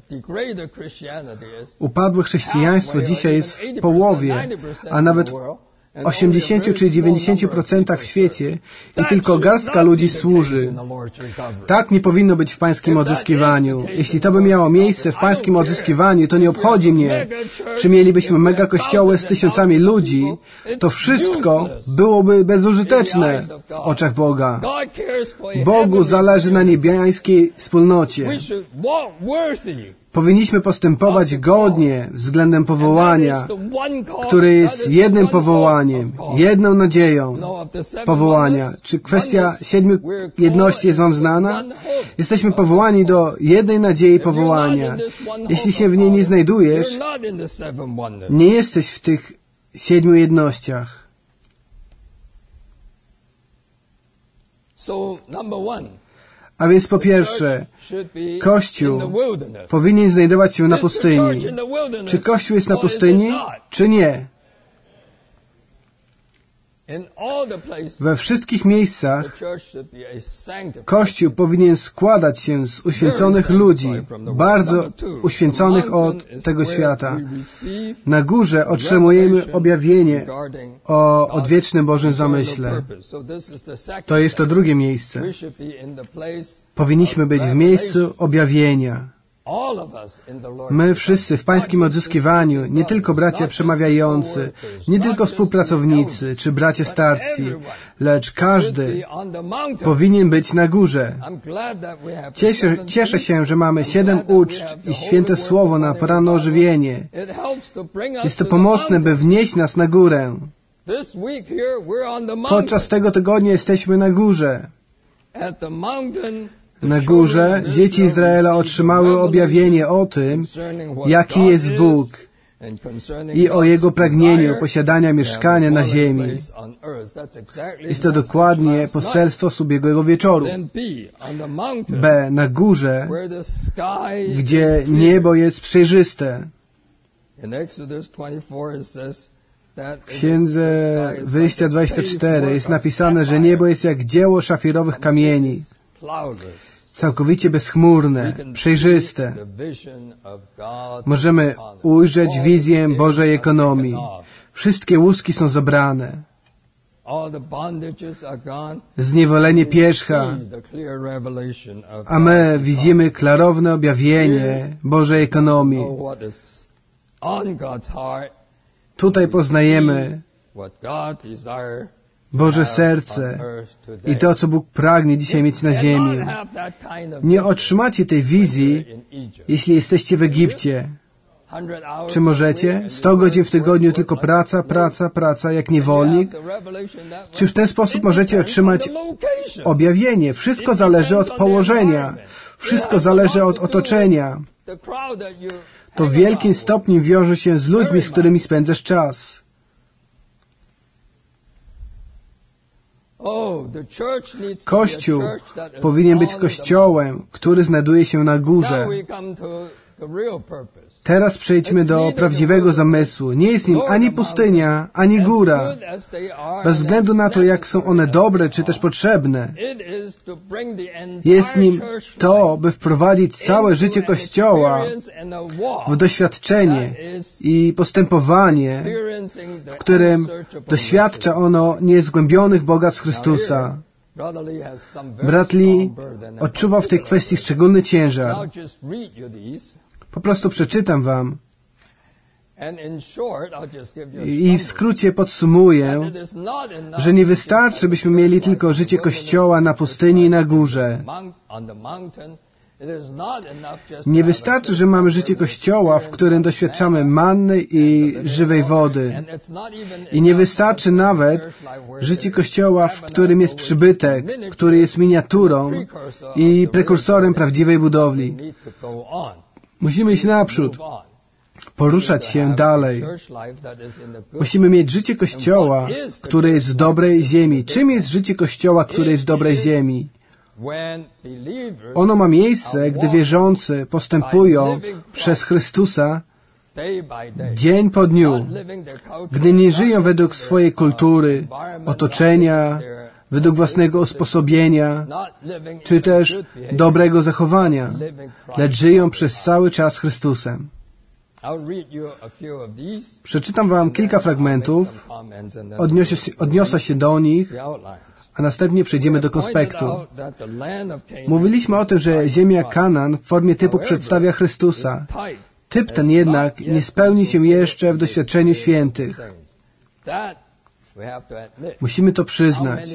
Upadłe chrześcijaństwo dzisiaj jest w połowie, a nawet w osiemdziesięciu czy dziewięćdziesięciu procentach w świecie i tylko garstka ludzi służy. Tak nie powinno być w Pańskim odzyskiwaniu. Jeśli to by miało miejsce w Pańskim odzyskiwaniu, to nie obchodzi mnie, czy mielibyśmy mega kościoły z tysiącami ludzi, to wszystko byłoby bezużyteczne w oczach Boga. Bogu zależy na niebiańskiej wspólnocie. Powinniśmy postępować godnie względem powołania, które jest jednym powołaniem, jedną nadzieją powołania. Czy kwestia siedmiu jedności jest wam znana? Jesteśmy powołani do jednej nadziei powołania. Jeśli się w niej nie znajdujesz, nie jesteś w tych siedmiu jednościach. A więc po pierwsze, Kościół powinien znajdować się na pustyni. Czy Kościół jest na pustyni, czy nie? We wszystkich miejscach Kościół powinien składać się z uświęconych ludzi, bardzo uświęconych od tego świata. Na górze otrzymujemy objawienie o odwiecznym Bożym zamyśle. To jest to drugie miejsce. Powinniśmy być w miejscu objawienia. My wszyscy w Pańskim odzyskiwaniu, nie tylko bracia przemawiający, nie tylko współpracownicy czy bracia starsi, lecz każdy powinien być na górze. Cieszę, cieszę się, że mamy siedem uczt i święte słowo na poranne ożywienie. Jest to pomocne, by wnieść nas na górę. Podczas tego tygodnia jesteśmy na górze. Na górze dzieci Izraela otrzymały objawienie o tym, jaki jest Bóg i o Jego pragnieniu posiadania mieszkania na ziemi. Jest to dokładnie poselstwo z ubiegłego wieczoru. B. Na górze, gdzie niebo jest przejrzyste. W Księdze Wyjścia dwadzieścia cztery jest napisane, że niebo jest jak dzieło szafirowych kamieni. Całkowicie bezchmurne, przejrzyste. Możemy ujrzeć wizję Bożej ekonomii. Wszystkie łuski są zabrane. Zniewolenie pierzcha. A my widzimy klarowne objawienie Bożej ekonomii. Tutaj poznajemy Boże serce i to, co Bóg pragnie dzisiaj mieć na ziemi. Nie otrzymacie tej wizji, jeśli jesteście w Egipcie. Czy możecie? sto godzin w tygodniu tylko praca, praca, praca, jak niewolnik? Czy w ten sposób możecie otrzymać objawienie? Wszystko zależy od położenia. Wszystko zależy od otoczenia. To w wielkim stopniu wiąże się z ludźmi, z którymi spędzasz czas. Kościół powinien być kościołem, który znajduje się na górze. Teraz przejdźmy do prawdziwego zamysłu. Nie jest nim ani pustynia, ani góra. Bez względu na to, jak są one dobre, czy też potrzebne. Jest nim to, by wprowadzić całe życie Kościoła w doświadczenie i postępowanie, w którym doświadcza ono niezgłębionych bogactw Chrystusa. Brat Lee odczuwał w tej kwestii szczególny ciężar. Po prostu przeczytam wam i w skrócie podsumuję, że nie wystarczy, byśmy mieli tylko życie Kościoła na pustyni i na górze. Nie wystarczy, że mamy życie Kościoła, w którym doświadczamy manny i żywej wody. I nie wystarczy nawet życie Kościoła, w którym jest przybytek, który jest miniaturą i prekursorem prawdziwej budowli. Musimy iść naprzód, poruszać się dalej. Musimy mieć życie Kościoła, które jest w dobrej ziemi. Czym jest życie Kościoła, które jest w dobrej ziemi? Ono ma miejsce, gdy wierzący postępują przez Chrystusa dzień po dniu, gdy nie żyją według swojej kultury, otoczenia, według własnego usposobienia, czy też dobrego zachowania, lecz żyją przez cały czas Chrystusem. Przeczytam wam kilka fragmentów, odniosę, odniosę się do nich, a następnie przejdziemy do konspektu. Mówiliśmy o tym, że ziemia Kanaan w formie typu przedstawia Chrystusa. Typ ten jednak nie spełni się jeszcze w doświadczeniu świętych. Musimy to przyznać.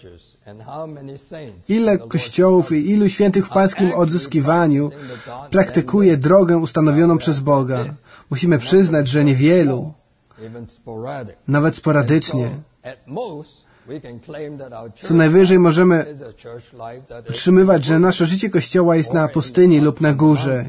Ile kościołów i ilu świętych w Pańskim odzyskiwaniu praktykuje drogę ustanowioną przez Boga? Musimy przyznać, że niewielu, nawet sporadycznie. Co najwyżej możemy utrzymywać, że nasze życie Kościoła jest na pustyni lub na górze.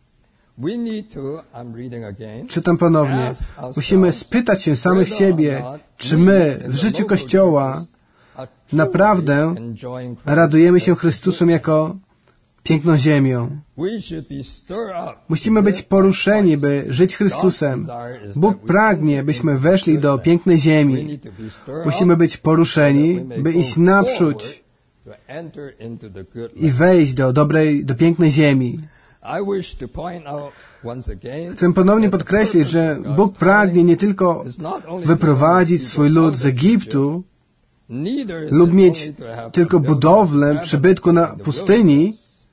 Czytam ponownie. Musimy spytać się samych siebie, czy my w życiu Kościoła naprawdę radujemy się Chrystusem jako piękną ziemią. Musimy być poruszeni, by żyć Chrystusem. Bóg pragnie, byśmy weszli do pięknej ziemi. Musimy być poruszeni, by iść naprzód i wejść do dobrej, do pięknej ziemi. Chcę ponownie podkreślić, że Bóg pragnie nie tylko wyprowadzić swój lud z Egiptu lub mieć tylko budowlę przybytku na pustyni.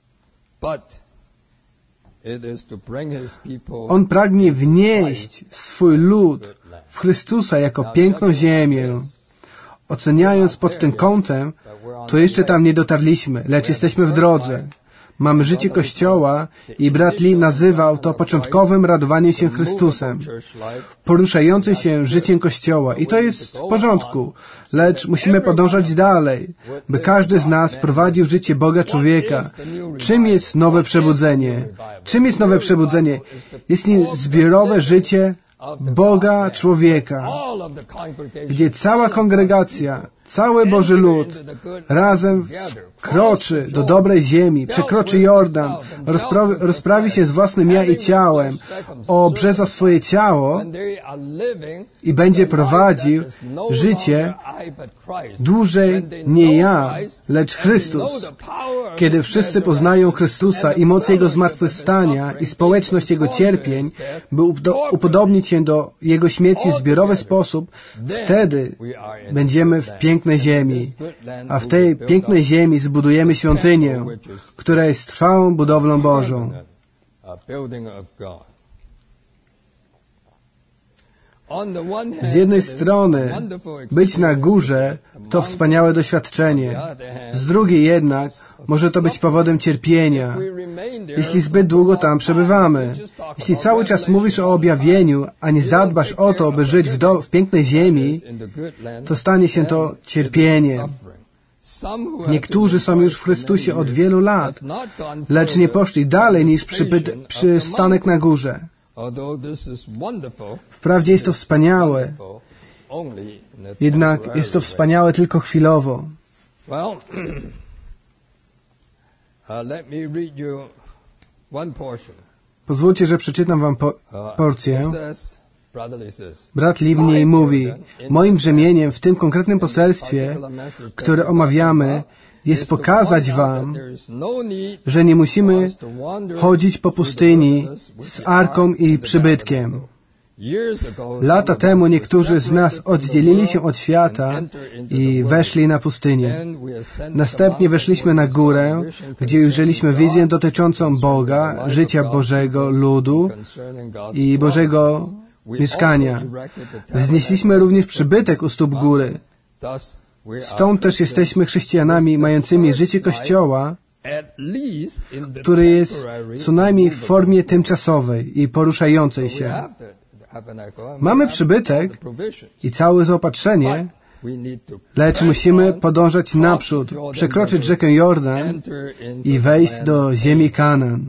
On pragnie wnieść swój lud w Chrystusa jako piękną ziemię. Oceniając pod tym kątem, to jeszcze tam nie dotarliśmy, lecz jesteśmy w drodze. Mamy życie Kościoła i brat Lee nazywał to początkowym radowaniem się Chrystusem, poruszającym się życiem Kościoła. I to jest w porządku, lecz musimy podążać dalej, by każdy z nas prowadził życie Boga człowieka. Czym jest nowe przebudzenie? Czym jest nowe przebudzenie? Jest nim zbiorowe życie Boga człowieka, gdzie cała kongregacja, cały Boży lud razem wkroczy do dobrej ziemi, przekroczy Jordan, rozprawi, rozprawi się z własnym ja i ciałem, obrzeza swoje ciało i będzie prowadził życie dłużej nie ja, lecz Chrystus. Kiedy wszyscy poznają Chrystusa i moc Jego zmartwychwstania i społeczność Jego cierpień, by upodobnić się do Jego śmierci w zbiorowy sposób, wtedy będziemy w pięknej ziemi. A w tej pięknej ziemi zbudujemy świątynię, która jest trwałą budowlą Bożą. Z jednej strony być na górze to wspaniałe doświadczenie, z drugiej jednak może to być powodem cierpienia, jeśli zbyt długo tam przebywamy. Jeśli cały czas mówisz o objawieniu, a nie zadbasz o to, by żyć w, do, w pięknej ziemi, to stanie się to cierpieniem. Niektórzy są już w Chrystusie od wielu lat, lecz nie poszli dalej niż przybyt, przystanek na górze. Wprawdzie jest to wspaniałe, jednak jest to wspaniałe tylko chwilowo. Pozwólcie, że przeczytam wam po porcję. Brat Livni mówi, moim brzemieniem w tym konkretnym poselstwie, które omawiamy, jest pokazać wam, że nie musimy chodzić po pustyni z arką i przybytkiem. Lata temu niektórzy z nas oddzielili się od świata i weszli na pustynię. Następnie weszliśmy na górę, gdzie ujrzeliśmy wizję dotyczącą Boga, życia Bożego ludu i Bożego mieszkania. Wznieśliśmy również przybytek u stóp góry. Stąd też jesteśmy chrześcijanami mającymi życie Kościoła, który jest co najmniej w formie tymczasowej i poruszającej się. Mamy przybytek i całe zaopatrzenie, lecz musimy podążać naprzód, przekroczyć rzekę Jordan i wejść do ziemi Kanaan.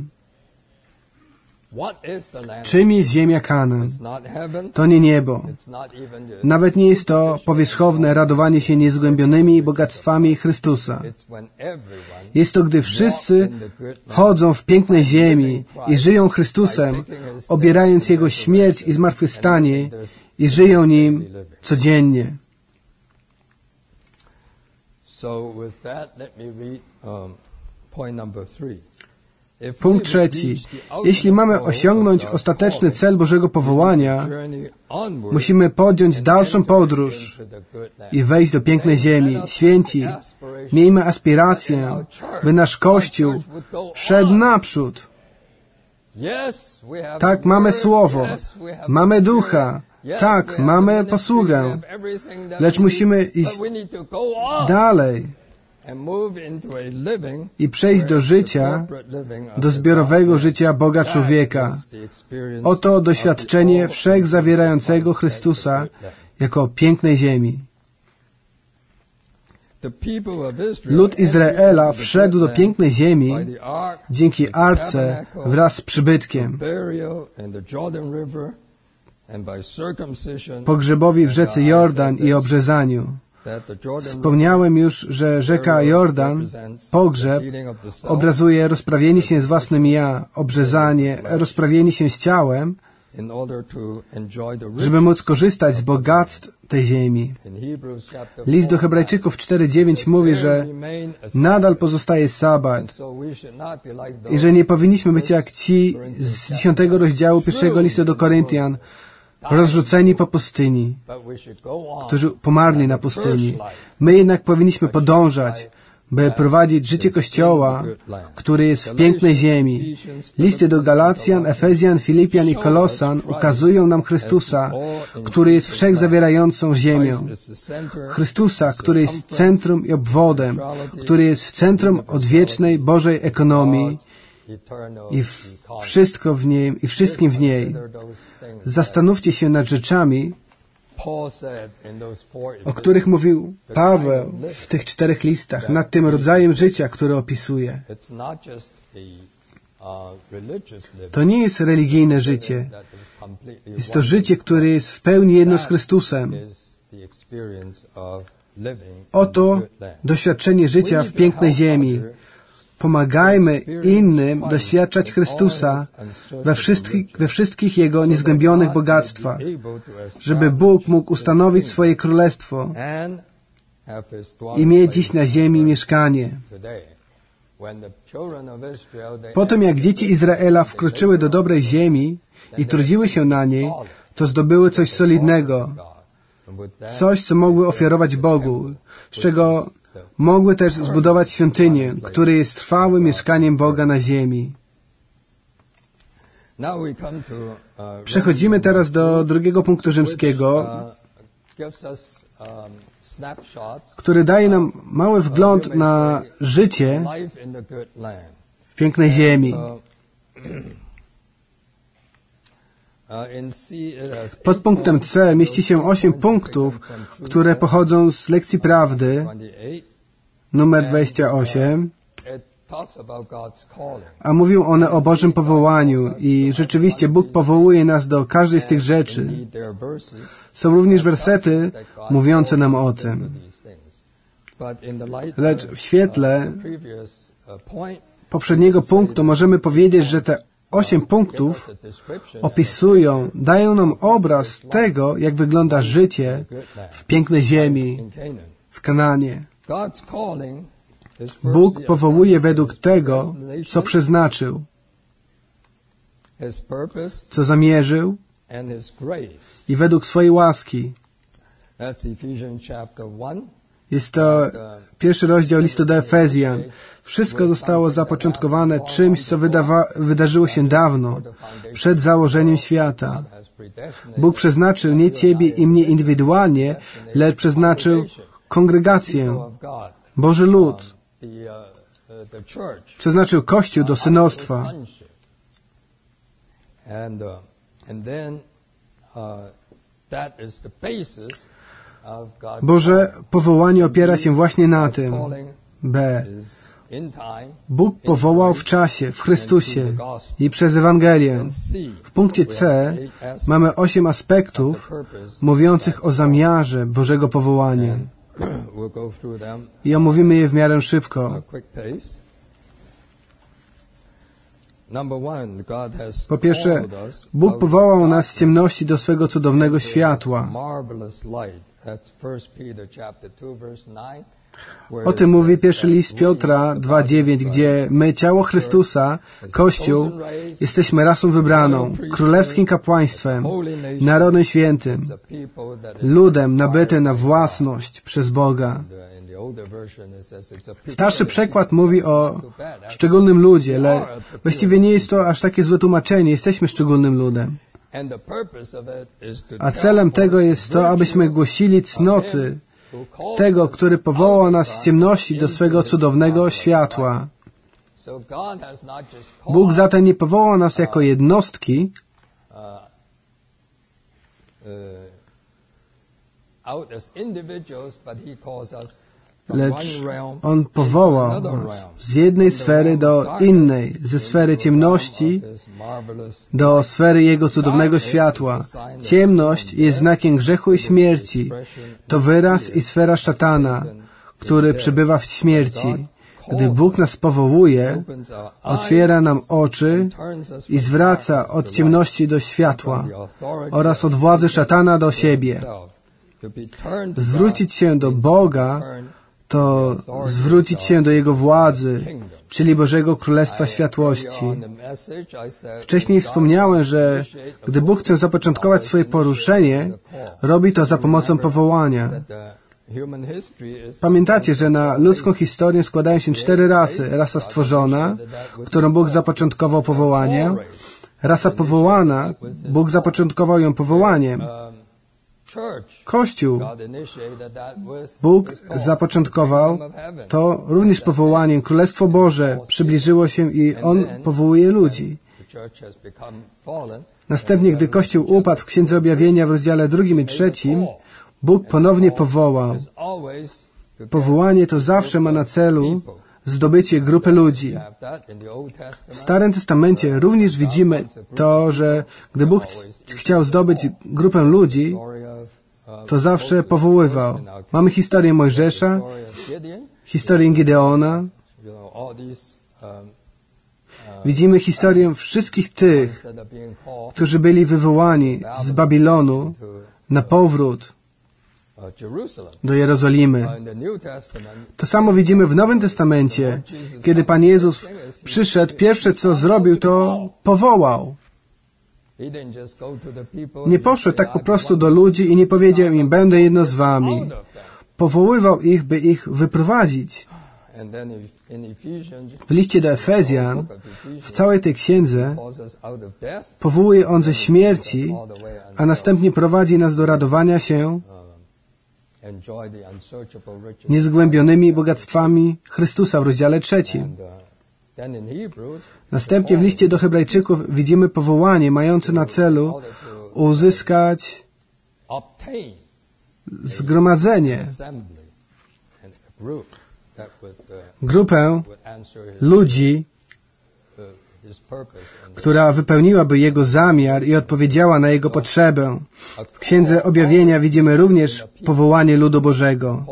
Czym jest ziemia Kanaan? To nie niebo. Nawet nie jest to powierzchowne radowanie się niezgłębionymi bogactwami Chrystusa. Jest to, gdy wszyscy chodzą w pięknej ziemi i żyją Chrystusem, obierając Jego śmierć i zmartwychwstanie i żyją Nim codziennie. Punkt trzeci. Jeśli mamy osiągnąć ostateczny cel Bożego powołania, musimy podjąć dalszą podróż i wejść do pięknej ziemi. Święci, miejmy aspirację, by nasz Kościół szedł naprzód. Tak, mamy Słowo, mamy Ducha, tak, mamy posługę, lecz musimy iść dalej i przejść do życia, do zbiorowego życia Boga człowieka. Oto doświadczenie wszechzawierającego Chrystusa jako pięknej ziemi. Lud Izraela wszedł do pięknej ziemi dzięki arce wraz z przybytkiem, pogrzebowi w rzece Jordan i obrzezaniu. Wspomniałem już, że rzeka Jordan, pogrzeb, obrazuje rozprawienie się z własnym ja, obrzezanie, rozprawienie się z ciałem, żeby móc korzystać z bogactw tej ziemi. List do Hebrajczyków cztery dziewięć mówi, że nadal pozostaje sabat i że nie powinniśmy być jak ci z dziesiątego rozdziału pierwszego listu do Koryntian, rozrzuceni po pustyni, którzy pomarli na pustyni. My jednak powinniśmy podążać, by prowadzić życie Kościoła, który jest w pięknej ziemi. Listy do Galacjan, Efezjan, Filipian i Kolosan ukazują nam Chrystusa, który jest wszechzawierającą ziemią. Chrystusa, który jest centrum i obwodem, który jest w centrum odwiecznej Bożej ekonomii i w wszystko w niej, i wszystkim w niej. Zastanówcie się nad rzeczami, o których mówił Paweł w tych czterech listach, nad tym rodzajem życia, który opisuje. To nie jest religijne życie. Jest to życie, które jest w pełni jedno z Chrystusem. Oto doświadczenie życia w pięknej ziemi. Pomagajmy innym doświadczać Chrystusa we wszystkich, we wszystkich Jego niezgłębionych bogactwach, żeby Bóg mógł ustanowić swoje królestwo i mieć dziś na ziemi mieszkanie. Po tym, jak dzieci Izraela wkroczyły do dobrej ziemi i trudziły się na niej, to zdobyły coś solidnego, coś, co mogły ofiarować Bogu, z czego mogły też zbudować świątynię, która jest trwałym mieszkaniem Boga na ziemi. Przechodzimy teraz do drugiego punktu rzymskiego, który daje nam mały wgląd na życie w pięknej ziemi. Pod punktem C mieści się osiem punktów, które pochodzą z lekcji prawdy, numer dwadzieścia osiem, a mówią one o Bożym powołaniu i rzeczywiście Bóg powołuje nas do każdej z tych rzeczy. Są również wersety mówiące nam o tym. Lecz w świetle poprzedniego punktu możemy powiedzieć, że te osiem punktów opisują, dają nam obraz tego, jak wygląda życie w pięknej ziemi, w Kanaanie. Bóg powołuje według tego, co przeznaczył, co zamierzył i według swojej łaski. Jest to pierwszy rozdział listu do Efezjan. Wszystko zostało zapoczątkowane czymś, co wydawa- wydarzyło się dawno, przed założeniem świata. Bóg przeznaczył nie Ciebie i mnie indywidualnie, lecz przeznaczył kongregację, Boży lud. Przeznaczył Kościół do synostwa. Boże powołanie opiera się właśnie na tym. B. Bóg powołał w czasie, w Chrystusie i przez Ewangelię. W punkcie C mamy osiem aspektów mówiących o zamiarze Bożego powołania. I omówimy je w miarę szybko. Po pierwsze, Bóg powołał nas z ciemności do swego cudownego światła. O tym mówi pierwszy list Piotra dwa dziewięć, gdzie my, ciało Chrystusa, Kościół, jesteśmy rasą wybraną, królewskim kapłaństwem, narodem świętym, ludem nabytym na własność przez Boga. Starszy przekład mówi o szczególnym ludzie, ale właściwie nie jest to aż takie złe tłumaczenie. Jesteśmy szczególnym ludem. A celem tego jest to, abyśmy głosili cnoty tego, który powołał nas z ciemności do swego cudownego światła. Bóg zatem nie powołał nas jako jednostki, lecz On powołał nas z jednej sfery do innej, ze sfery ciemności do sfery Jego cudownego światła. Ciemność jest znakiem grzechu i śmierci. To wyraz i sfera szatana, który przebywa w śmierci. Gdy Bóg nas powołuje, otwiera nam oczy i zwraca od ciemności do światła oraz od władzy szatana do siebie. Zwrócić się do Boga to zwrócić się do Jego władzy, czyli Bożego Królestwa Światłości. Wcześniej wspomniałem, że gdy Bóg chce zapoczątkować swoje poruszenie, robi to za pomocą powołania. Pamiętacie, że na ludzką historię składają się cztery rasy. Rasa stworzona, którą Bóg zapoczątkował powołaniem. Rasa powołana, Bóg zapoczątkował ją powołaniem. Kościół, Bóg zapoczątkował to również powołaniem. Królestwo Boże przybliżyło się i On powołuje ludzi. Następnie, gdy Kościół upadł w Księdze Objawienia w rozdziale drugim i trzecim, Bóg ponownie powołał. Powołanie to zawsze ma na celu zdobycie grupy ludzi. W Starym Testamencie również widzimy to, że gdy Bóg ch- chciał zdobyć grupę ludzi, to zawsze powoływał. Mamy historię Mojżesza, historię Gideona. Widzimy historię wszystkich tych, którzy byli wywołani z Babilonu na powrót do Jerozolimy. To samo widzimy w Nowym Testamencie. Kiedy Pan Jezus przyszedł, pierwsze co zrobił, to powołał. Nie poszedł tak po prostu do ludzi i nie powiedział im, będę jedno z wami. Powoływał ich, by ich wyprowadzić. W liście do Efezjan, w całej tej księdze, powołuje On ze śmierci, a następnie prowadzi nas do radowania się niezgłębionymi bogactwami Chrystusa w rozdziale trzecim. Następnie w liście do Hebrajczyków widzimy powołanie mające na celu uzyskać zgromadzenie, grupę ludzi, która wypełniłaby Jego zamiar i odpowiedziała na Jego potrzebę. W Księdze Objawienia widzimy również powołanie ludu Bożego,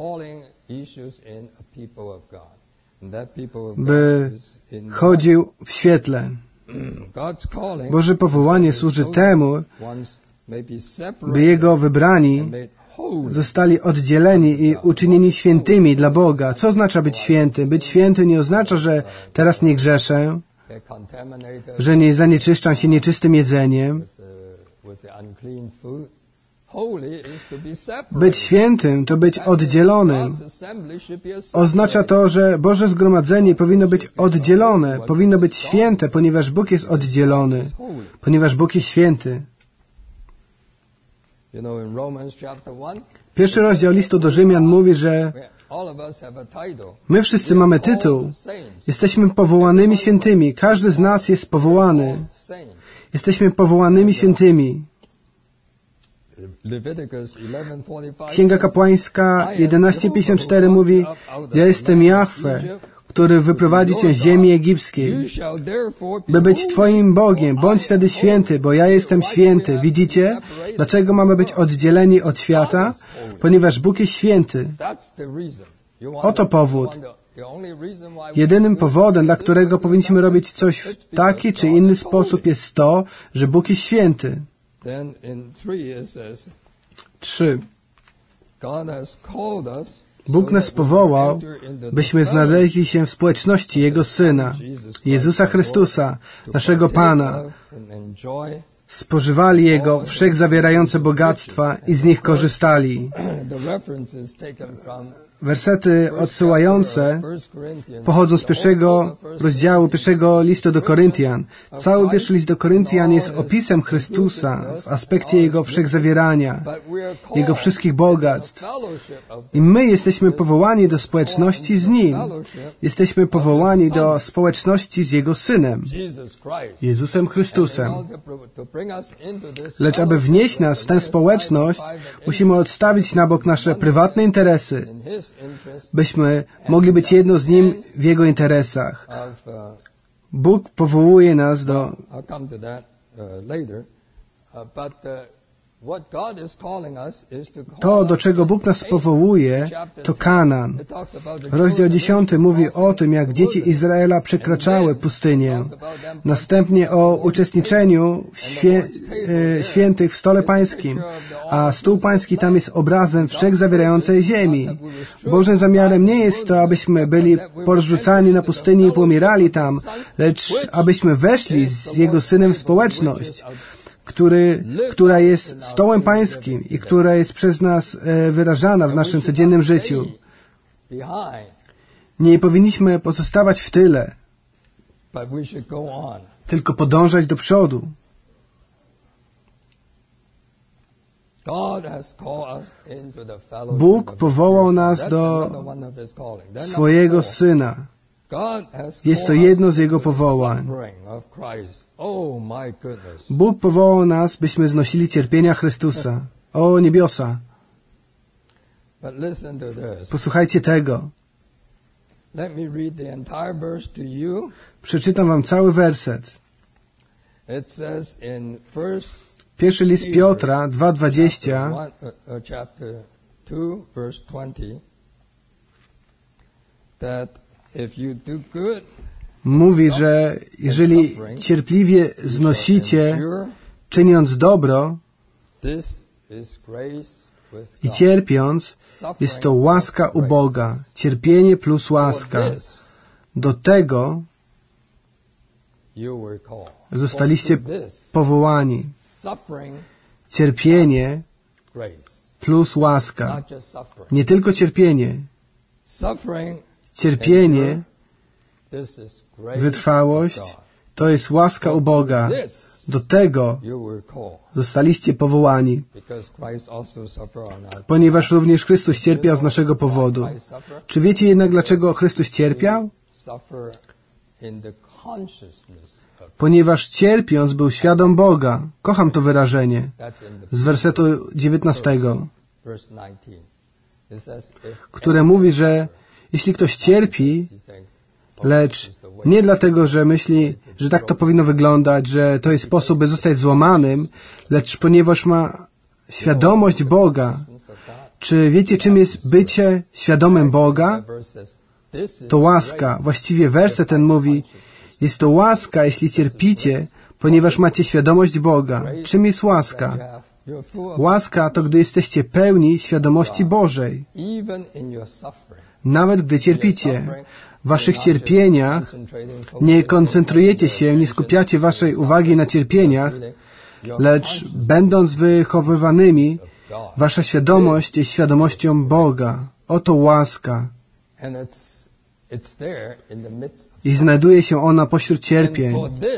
by chodził w świetle. Boże powołanie służy temu, by Jego wybrani zostali oddzieleni i uczynieni świętymi dla Boga. Co oznacza być świętym? Być świętym nie oznacza, że teraz nie grzeszę, że nie zanieczyszczam się nieczystym jedzeniem. Być świętym to być oddzielonym. Oznacza to, że Boże zgromadzenie powinno być oddzielone, powinno być święte, ponieważ Bóg jest oddzielony, ponieważ Bóg jest święty. Pierwszy rozdział listu do Rzymian mówi, że my wszyscy mamy tytuł. Jesteśmy powołanymi świętymi. Każdy z nas jest powołany. Jesteśmy powołanymi świętymi. Księga Kapłańska jedenaście pięćdziesiąt cztery mówi: ja jestem Jahwe, który wyprowadzi cię z ziemi egipskiej, by być Twoim Bogiem. Bądź wtedy święty, bo ja jestem święty. Widzicie, dlaczego mamy być oddzieleni od świata? Ponieważ Bóg jest święty. Oto powód. Jedynym powodem, dla którego powinniśmy robić coś w taki czy inny sposób, jest to, że Bóg jest święty. Trzy. Bóg nas powołał, byśmy znaleźli się w społeczności Jego Syna, Jezusa Chrystusa, naszego Pana, spożywali Jego wszechzawierające bogactwa i z nich korzystali. Wersety odsyłające pochodzą z pierwszego rozdziału pierwszego listu do Koryntian. Cały pierwszy list do Koryntian jest opisem Chrystusa w aspekcie Jego wszechzawierania, Jego wszystkich bogactw. I my jesteśmy powołani do społeczności z Nim. Jesteśmy powołani do społeczności z Jego Synem, Jezusem Chrystusem. Lecz aby wnieść nas w tę społeczność, musimy odstawić na bok nasze prywatne interesy byśmy mogli być jedno z Nim w Jego interesach. Bóg powołuje nas do... To, do czego Bóg nas powołuje, to Kanaan. Rozdział dziesiąty mówi o tym, jak dzieci Izraela przekraczały pustynię. Następnie o uczestniczeniu w świę, e, świętych w stole pańskim. A stół pański tam jest obrazem wszechzawierającej ziemi. Bożym zamiarem nie jest to, abyśmy byli porzucani na pustyni i pomierali tam, lecz abyśmy weszli z Jego Synem w społeczność, który, która jest stołem pańskim i która jest przez nas e, wyrażana w naszym codziennym życiu. Nie powinniśmy pozostawać w tyle, tylko podążać do przodu. Bóg powołał nas do swojego Syna. Jest to jedno z Jego powołań. Bóg powołał nas, byśmy znosili cierpienia Chrystusa. O niebiosa! Posłuchajcie tego. Przeczytam wam cały werset. Pierwszy list Piotra dwa dwadzieścia. Mówi, że jeżeli cierpliwie znosicie, czyniąc dobro i cierpiąc, jest to łaska u Boga. Cierpienie plus łaska. Do tego zostaliście powołani. Cierpienie plus łaska. Nie tylko cierpienie. Cierpienie, wytrwałość, to jest łaska u Boga. Do tego zostaliście powołani, ponieważ również Chrystus cierpiał z naszego powodu. Czy wiecie jednak, dlaczego Chrystus cierpiał? Ponieważ cierpiąc był świadom Boga. Kocham to wyrażenie z wersetu dziewiętnastego, które mówi, że jeśli ktoś cierpi, lecz nie dlatego, że myśli, że tak to powinno wyglądać, że to jest sposób, by zostać złamanym, lecz ponieważ ma świadomość Boga. Czy wiecie, czym jest bycie świadomym Boga? To łaska. Właściwie werset ten mówi, jest to łaska, jeśli cierpicie, ponieważ macie świadomość Boga. Czym jest łaska? Łaska to, gdy jesteście pełni świadomości Bożej. Nawet gdy cierpicie, w waszych cierpieniach nie koncentrujecie się, nie skupiacie waszej uwagi na cierpieniach, lecz będąc wychowywanymi, wasza świadomość jest świadomością Boga. Oto łaska. I znajduje się ona pośród cierpień.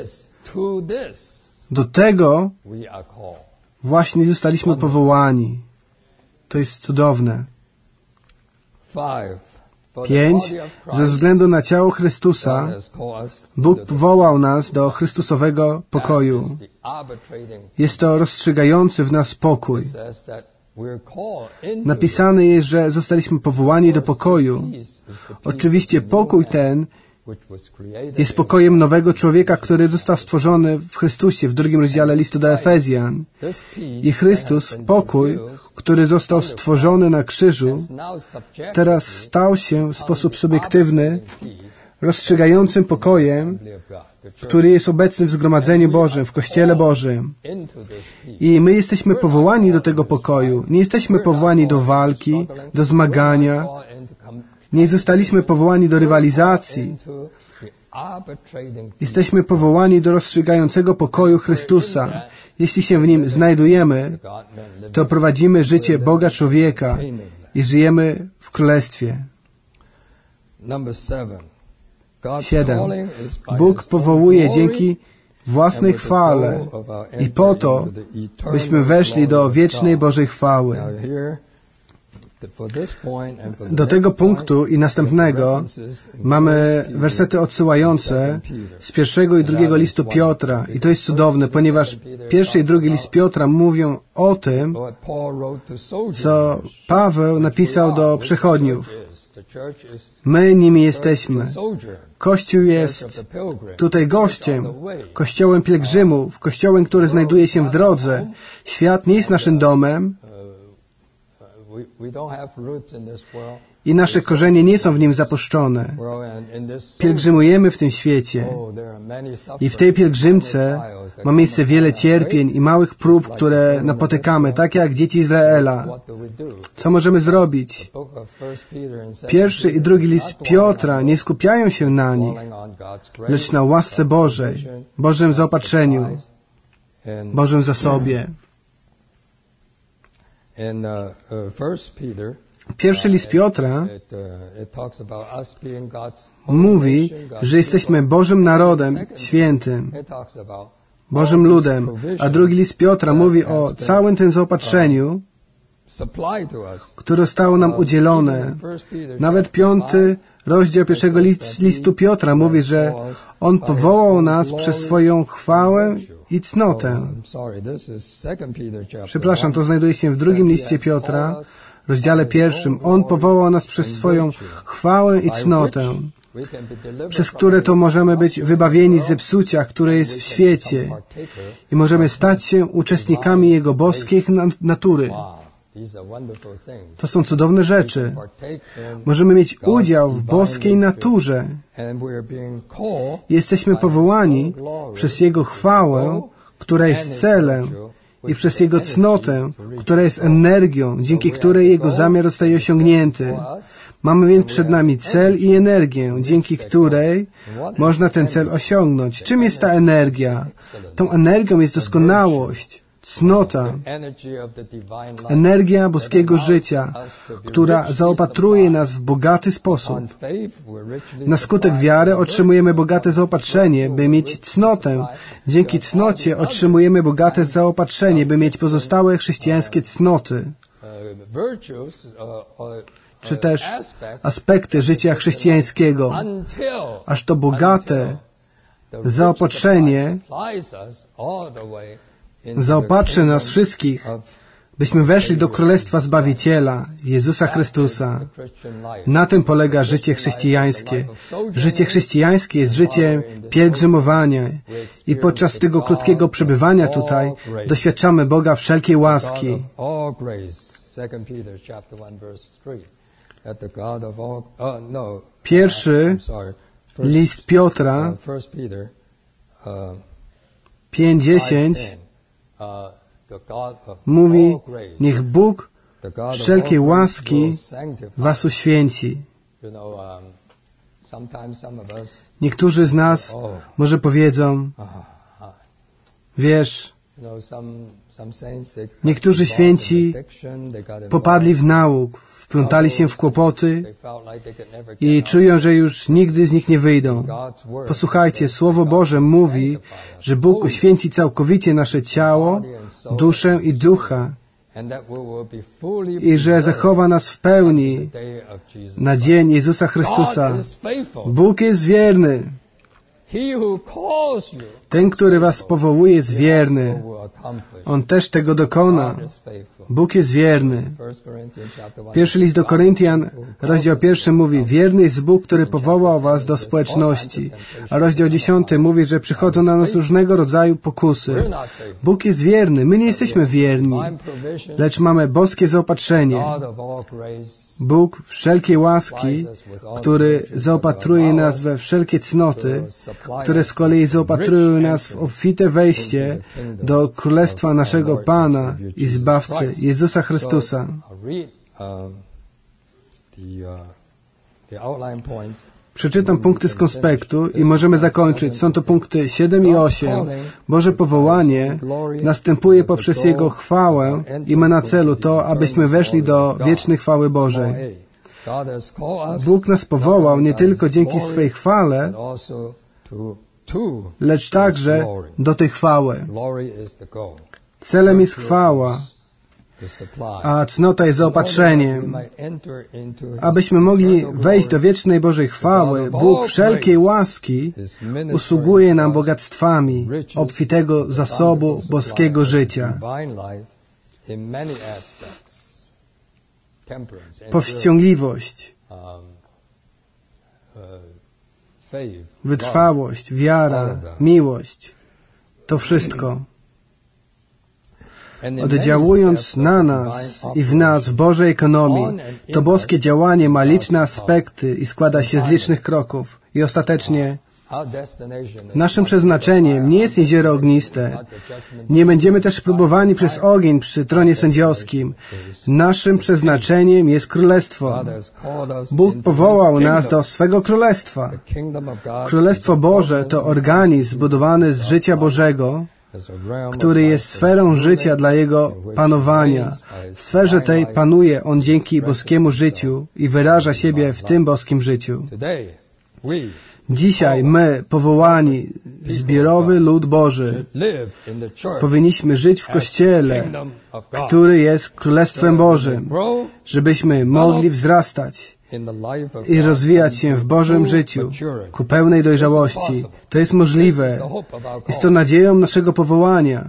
Do tego właśnie zostaliśmy powołani. To jest cudowne. Pięć. Ze względu na ciało Chrystusa, Bóg powołał nas do Chrystusowego pokoju. Jest to rozstrzygający w nas pokój. Napisane jest, że zostaliśmy powołani do pokoju. Oczywiście pokój ten jest pokojem nowego człowieka, który został stworzony w Chrystusie w drugim rozdziale listu do Efezjan. I Chrystus, pokój, który został stworzony na krzyżu, teraz stał się w sposób subiektywny rozstrzygającym pokojem, który jest obecny w zgromadzeniu Bożym, w Kościele Bożym. I my jesteśmy powołani do tego pokoju. Nie jesteśmy powołani do walki, do zmagania. Nie zostaliśmy powołani do rywalizacji. Jesteśmy powołani do rozstrzygającego pokoju Chrystusa. Jeśli się w nim znajdujemy, to prowadzimy życie Boga człowieka i żyjemy w Królestwie. Siedem. Bóg powołuje dzięki własnej chwale i po to, byśmy weszli do wiecznej Bożej chwały. Do tego punktu i następnego mamy wersety odsyłające z pierwszego i drugiego listu Piotra. I to jest cudowne, ponieważ pierwszy i drugi list Piotra mówią o tym, co Paweł napisał do przechodniów. My nimi jesteśmy. Kościół jest tutaj gościem, kościołem pielgrzymów, kościołem, który znajduje się w drodze. Świat nie jest naszym domem i nasze korzenie nie są w nim zapuszczone. Pielgrzymujemy w tym świecie i w tej pielgrzymce ma miejsce wiele cierpień i małych prób, które napotykamy, tak jak dzieci Izraela. Co możemy zrobić? Pierwszy i drugi list Piotra nie skupiają się na nich, lecz na łasce Bożej, Bożym zaopatrzeniu, Bożym zasobie. Pierwszy list Piotra mówi, że jesteśmy Bożym narodem świętym, Bożym ludem, a drugi list Piotra mówi o całym tym zaopatrzeniu, które zostało nam udzielone. Nawet piąty rozdział pierwszego listu Piotra mówi, że On powołał nas przez swoją chwałę i cnotę. Przepraszam, to znajduje się w drugim liście Piotra, w rozdziale pierwszym. On powołał nas przez swoją chwałę i cnotę, przez które to możemy być wybawieni z zepsucia, które jest w świecie i możemy stać się uczestnikami Jego boskiej natury. To są cudowne rzeczy. Możemy mieć udział w boskiej naturze. Jesteśmy powołani przez Jego chwałę, która jest celem, i przez Jego cnotę, która jest energią, dzięki której Jego zamiar zostaje osiągnięty. Mamy więc przed nami cel i energię, dzięki której można ten cel osiągnąć. Czym jest ta energia? Tą energią jest doskonałość, cnota, energia boskiego życia, która zaopatruje nas w bogaty sposób. Na skutek wiary otrzymujemy bogate zaopatrzenie, by mieć cnotę. Dzięki cnocie otrzymujemy bogate zaopatrzenie, by mieć pozostałe chrześcijańskie cnoty, czy też aspekty życia chrześcijańskiego, aż to bogate zaopatrzenie zaopatrzy nas wszystkich, byśmy weszli do Królestwa Zbawiciela, Jezusa Chrystusa. Na tym polega życie chrześcijańskie. Życie chrześcijańskie jest życiem pielgrzymowania i podczas tego krótkiego przebywania tutaj doświadczamy Boga wszelkiej łaski. Pierwszy list Piotra pięć dziesięć mówi, niech Bóg wszelkiej łaski was uświęci. Niektórzy z nas może powiedzą, wiesz, niektórzy święci popadli w nauk, wplątali się w kłopoty i czują, że już nigdy z nich nie wyjdą. Posłuchajcie, Słowo Boże mówi, że Bóg uświęci całkowicie nasze ciało, duszę i ducha i że zachowa nas w pełni na dzień Jezusa Chrystusa. Bóg jest wierny. Ten, który was powołuje, jest wierny. On też tego dokona. Bóg jest wierny. Pierwszy list do Koryntian, rozdział pierwszy mówi, wierny jest Bóg, który powołał was do społeczności. A rozdział dziesiąty mówi, że przychodzą na nas różnego rodzaju pokusy. Bóg jest wierny. My nie jesteśmy wierni, lecz mamy boskie zaopatrzenie. Bóg wszelkiej łaski, który zaopatruje nas we wszelkie cnoty, które z kolei zaopatrują nas w obfite wejście do Królestwa naszego Pana i Zbawcy, Jezusa Chrystusa. Przeczytam punkty z konspektu i możemy zakończyć. Są to punkty siedem i osiem. Boże powołanie następuje poprzez Jego chwałę i ma na celu to, abyśmy weszli do wiecznej chwały Bożej. Bóg nas powołał nie tylko dzięki swej chwale, lecz także do tej chwały. Celem jest chwała. a cnota jest zaopatrzeniem. Abyśmy mogli wejść do wiecznej Bożej chwały, Bóg wszelkiej łaski usługuje nam bogactwami obfitego zasobu boskiego życia. Powściągliwość, wytrwałość, wiara, miłość, to wszystko, oddziałując na nas i w nas w Bożej ekonomii, to boskie działanie ma liczne aspekty i składa się z licznych kroków. I ostatecznie naszym przeznaczeniem nie jest jezioro ogniste. Nie będziemy też próbowani przez ogień przy tronie sędziowskim. Naszym przeznaczeniem jest Królestwo. Bóg powołał nas do swego Królestwa. Królestwo Boże to organizm zbudowany z życia Bożego, który jest sferą życia dla Jego panowania. W sferze tej panuje On dzięki boskiemu życiu i wyraża siebie w tym boskim życiu. Dzisiaj my, powołani, zbiorowy lud Boży, powinniśmy żyć w Kościele, który jest Królestwem Bożym, żebyśmy mogli wzrastać i rozwijać się w Bożym życiu ku pełnej dojrzałości. To jest możliwe. Jest to nadzieją naszego powołania.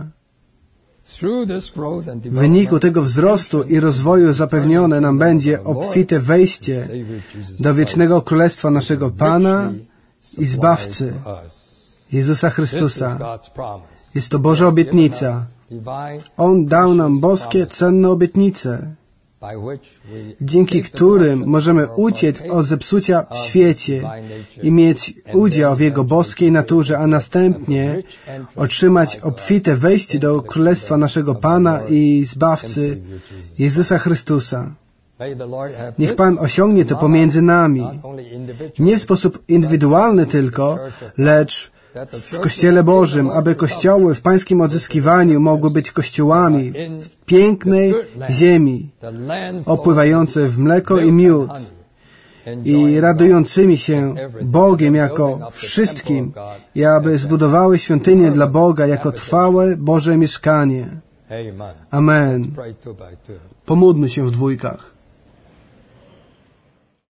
W wyniku tego wzrostu i rozwoju zapewnione nam będzie obfite wejście do wiecznego Królestwa naszego Pana i Zbawcy, Jezusa Chrystusa. Jest to Boża obietnica. On dał nam boskie, cenne obietnice, dzięki którym możemy uciec od zepsucia w świecie i mieć udział w Jego boskiej naturze, a następnie otrzymać obfite wejście do Królestwa naszego Pana i Zbawcy, Jezusa Chrystusa. Niech Pan osiągnie to pomiędzy nami. Nie w sposób indywidualny tylko, lecz w Kościele Bożym, aby kościoły w Pańskim odzyskiwaniu mogły być kościołami w pięknej ziemi, opływające w mleko i miód i radującymi się Bogiem jako wszystkim i aby zbudowały świątynię dla Boga jako trwałe Boże mieszkanie. Amen. Pomódlmy się w dwójkach.